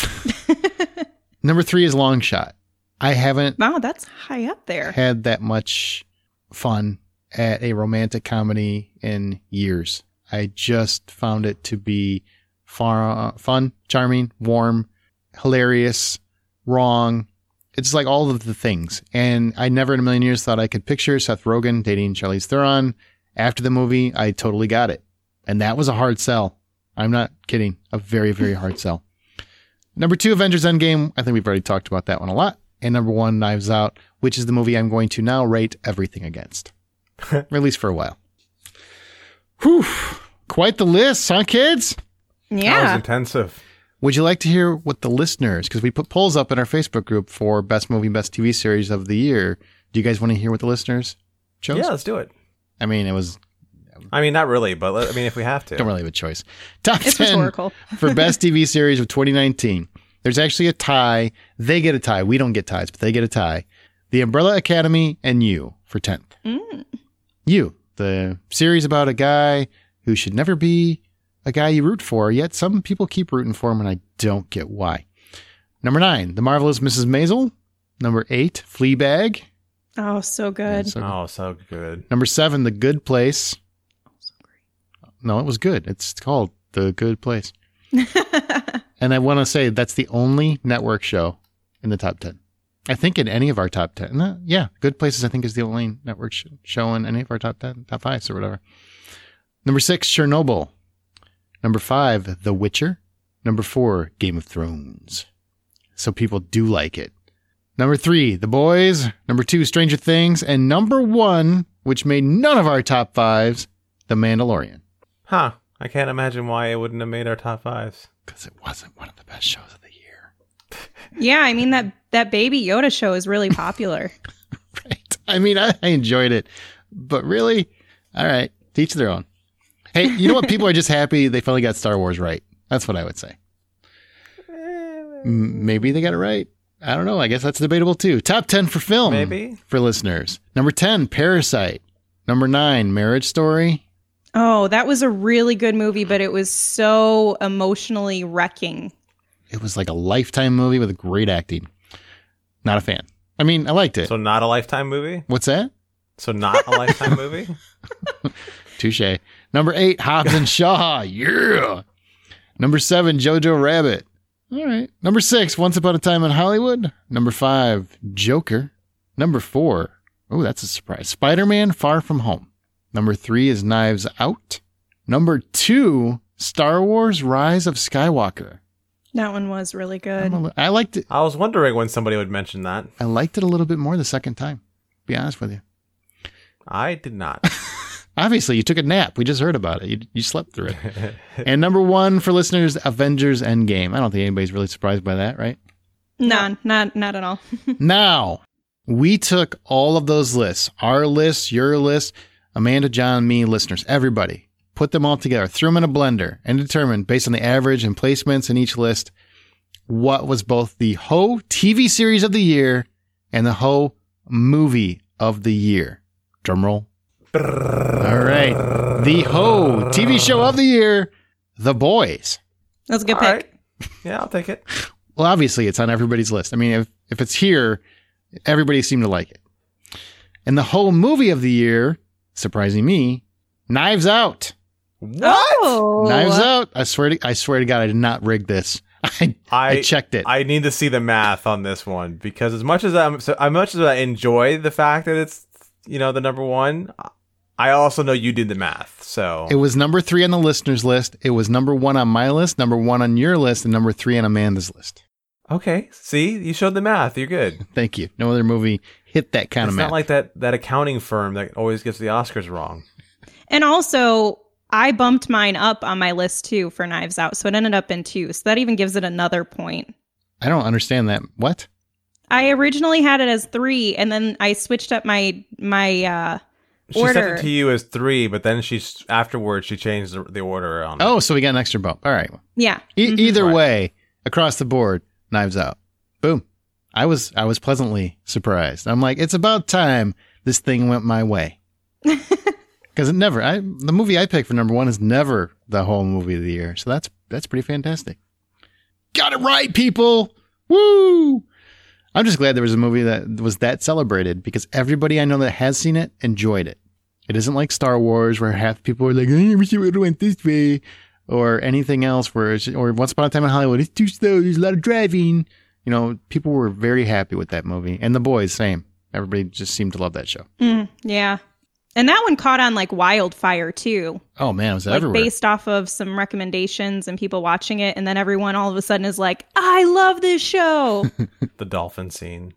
Number 3 is Long Shot. I haven't. Wow, that's high up there. Had that much fun at a romantic comedy in years. I just found it to be fun, charming, warm, hilarious, wrong. It's like all of the things. And I never in a million years thought I could picture Seth Rogen dating Charlize Theron. After the movie, I totally got it. And that was a hard sell. I'm not kidding. A very, very hard sell. Number 2, Avengers Endgame. I think we've already talked about that one a lot. And number 1, Knives Out, which is the movie I'm going to now rate everything against. Or at least for a while. Whew. Quite the list, huh, kids? Yeah. That was intensive. Would you like to hear what the listeners, because we put polls up in our Facebook group for best movie, best TV series of the year. Do you guys want to hear what the listeners chose? Yeah, let's do it. I mean, it was... I mean, not really, but I mean, if we have to. Don't really have a choice. Top it's 10 rhetorical. for best TV series of 2019. There's actually a tie. They get a tie. We don't get ties, but they get a tie. The Umbrella Academy and You for 10th. You, the series about a guy who should never be a guy you root for, yet some people keep rooting for him, and I don't get why. Number 9, The Marvelous Mrs. Maisel. Number 8, Fleabag. Oh, so good. So good. Number 7, The Good Place. Oh, so great. No, it was good. It's called The Good Place. And I want to say that's the only network show in the top 10. I think in any of our top 10. No, yeah, Good Places I think is the only network show in any of our top 10, top 5s or whatever. Number 6, Chernobyl. Number 5, The Witcher. Number 4, Game of Thrones. So people do like it. Number 3, The Boys. Number 2, Stranger Things. And number 1, which made none of our top 5s, The Mandalorian. Huh. I can't imagine why it wouldn't have made our top 5s. because it wasn't one of the best shows of the year. Yeah, I mean, that Baby Yoda show is really popular. Right. I mean, I enjoyed it, but really, all right, teach their own. Hey, you know what? People are just happy they finally got Star Wars right. That's what I would say. Maybe they got it right. I don't know. I guess that's debatable too. Top 10 for film. Maybe. For listeners. Number 10, Parasite. Number 9, Marriage Story. Oh, that was a really good movie, but it was so emotionally wrecking. It was like a Lifetime movie with great acting. Not a fan. I mean, I liked it. So not a Lifetime movie? What's that? So not a Lifetime movie? Touche. Number 8, Hobbs and Shaw. Yeah. Number 7, Jojo Rabbit. All right. Number 6, Once Upon a Time in Hollywood. Number 5, Joker. Number 4, oh, that's a surprise, Spider-Man Far From Home. Number 3 is Knives Out. Number 2, Star Wars Rise of Skywalker. That one was really good. I liked it. I was wondering when somebody would mention that. I liked it a little bit more the second time, to be honest with you. I did not. Obviously, you took a nap. We just heard about it. You slept through it. And number 1 for listeners, Avengers Endgame. I don't think anybody's really surprised by that, right? No, not at all. Now, we took all of those lists, our list, your list, Amanda, John, me, listeners, everybody, put them all together, threw them in a blender, and determined, based on the average and placements in each list, what was both the Ho TV series of the year and the Ho movie of the year. Drum roll. All right. The Ho TV show of the year, The Boys. That's a good All pick. right. Yeah, I'll take it. Well, obviously, it's on everybody's list. I mean, if it's here, everybody seemed to like it. And the Ho movie of the year, surprising me, Knives Out. What? Oh. Knives Out. I swear to God, I did not rig this. I checked it. I need to see the math on this one because as much as I enjoy the fact that it's the number 1, I also know you did the math. So It was number 3 on the listeners list. It was number 1 on my list, number 1 on your list, and number 3 on Amanda's list. okay, see, you showed the math. You're good. Thank you. No other movie hit that kind It's of math. not like that accounting firm that always gets the Oscars wrong. And also, I bumped mine up on my list too for Knives Out, so it ended up in 2. So that even gives it another point. I don't understand that. What? I originally had it as 3, and then I switched up my She order. sent it to you as 3, but then afterwards she changed the order on it. Oh, so we got an extra bump. All right. Yeah. Either Right. way, across the board, Knives Out. Boom. I was pleasantly surprised. I'm like, it's about time this thing went my way. Because the movie I picked for number 1 is never the whole movie of the year. So that's pretty fantastic. Got it right, people. Woo! I'm just glad there was a movie that was that celebrated because everybody I know that has seen it enjoyed it. It isn't like Star Wars where half the people are like, I wish it would have went this way, or anything else or Once Upon a Time in Hollywood, it's too slow, there's a lot of driving. People were very happy with that movie. And The Boys, same. Everybody just seemed to love that show. Yeah. And that one caught on like wildfire too. Oh man, it was Like everywhere. based off of some recommendations and people watching it. And then everyone all of a sudden is like, I love this show. The dolphin scene.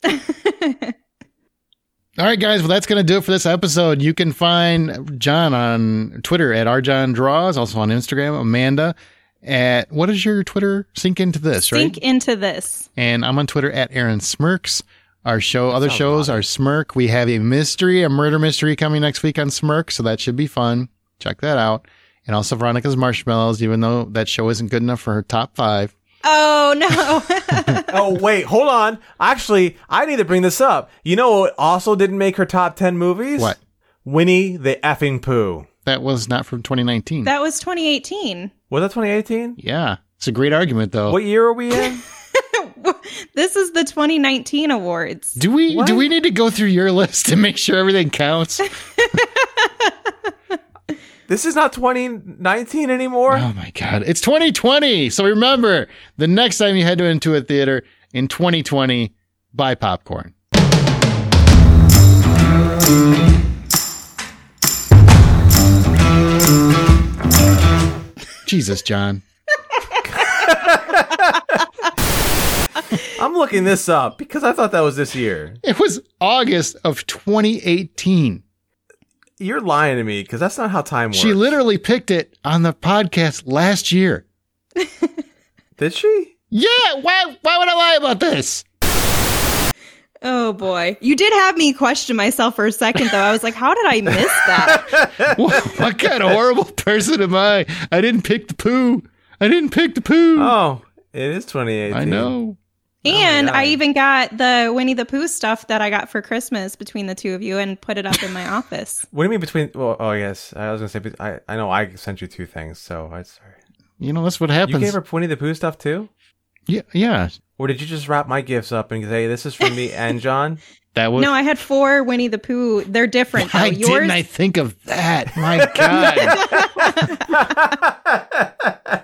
All right, guys. Well, that's going to do it for this episode. You can find John on Twitter at rjohndraws, also on Instagram, Amanda at, what is your Twitter? Sync Into This, right? Sync Into This. And I'm on Twitter at Aaron Smirks. Our other shows are Smirk. We have a murder mystery coming next week on Smirk, so that should be fun. Check that out. And also Veronica's Marshmallows, even though that show isn't good enough for her top 5. Oh, no. Oh, wait, hold on. Actually, I need to bring this up. You know what also didn't make her top 10 movies? What? Winnie the Effing Pooh. That was not from 2019. That was 2018. Was that 2018? Yeah. It's a great argument, though. What year are we in? This is the 2019 awards. Do we need to go through your list to make sure everything counts? This is not 2019 anymore? Oh my God. It's 2020. So remember, the next time you head into a theater in 2020, buy popcorn. Jesus, John. I'm looking this up because I thought that was this year. It was August of 2018. You're lying to me because that's not how time works. She literally picked it on the podcast last year. Did she? Yeah, why would I lie about this? Oh boy. You did have me question myself for a second though. I was like, how did I miss that? What kind of horrible person am I? I didn't pick the poo. Oh, it is 2018. I know. And yeah. I even got the Winnie the Pooh stuff that I got for Christmas between the two of you and put it up in my office. What do you mean between? Well, oh yes, I was gonna say. I know I sent you 2 things, so I'm sorry. You know, that's what happens. You gave her Winnie the Pooh stuff too? Yeah. Or did you just wrap my gifts up and say this is from me and John? That was. No, I had 4 Winnie the Pooh. They're different. Why though. Yours, didn't I think of that? My God.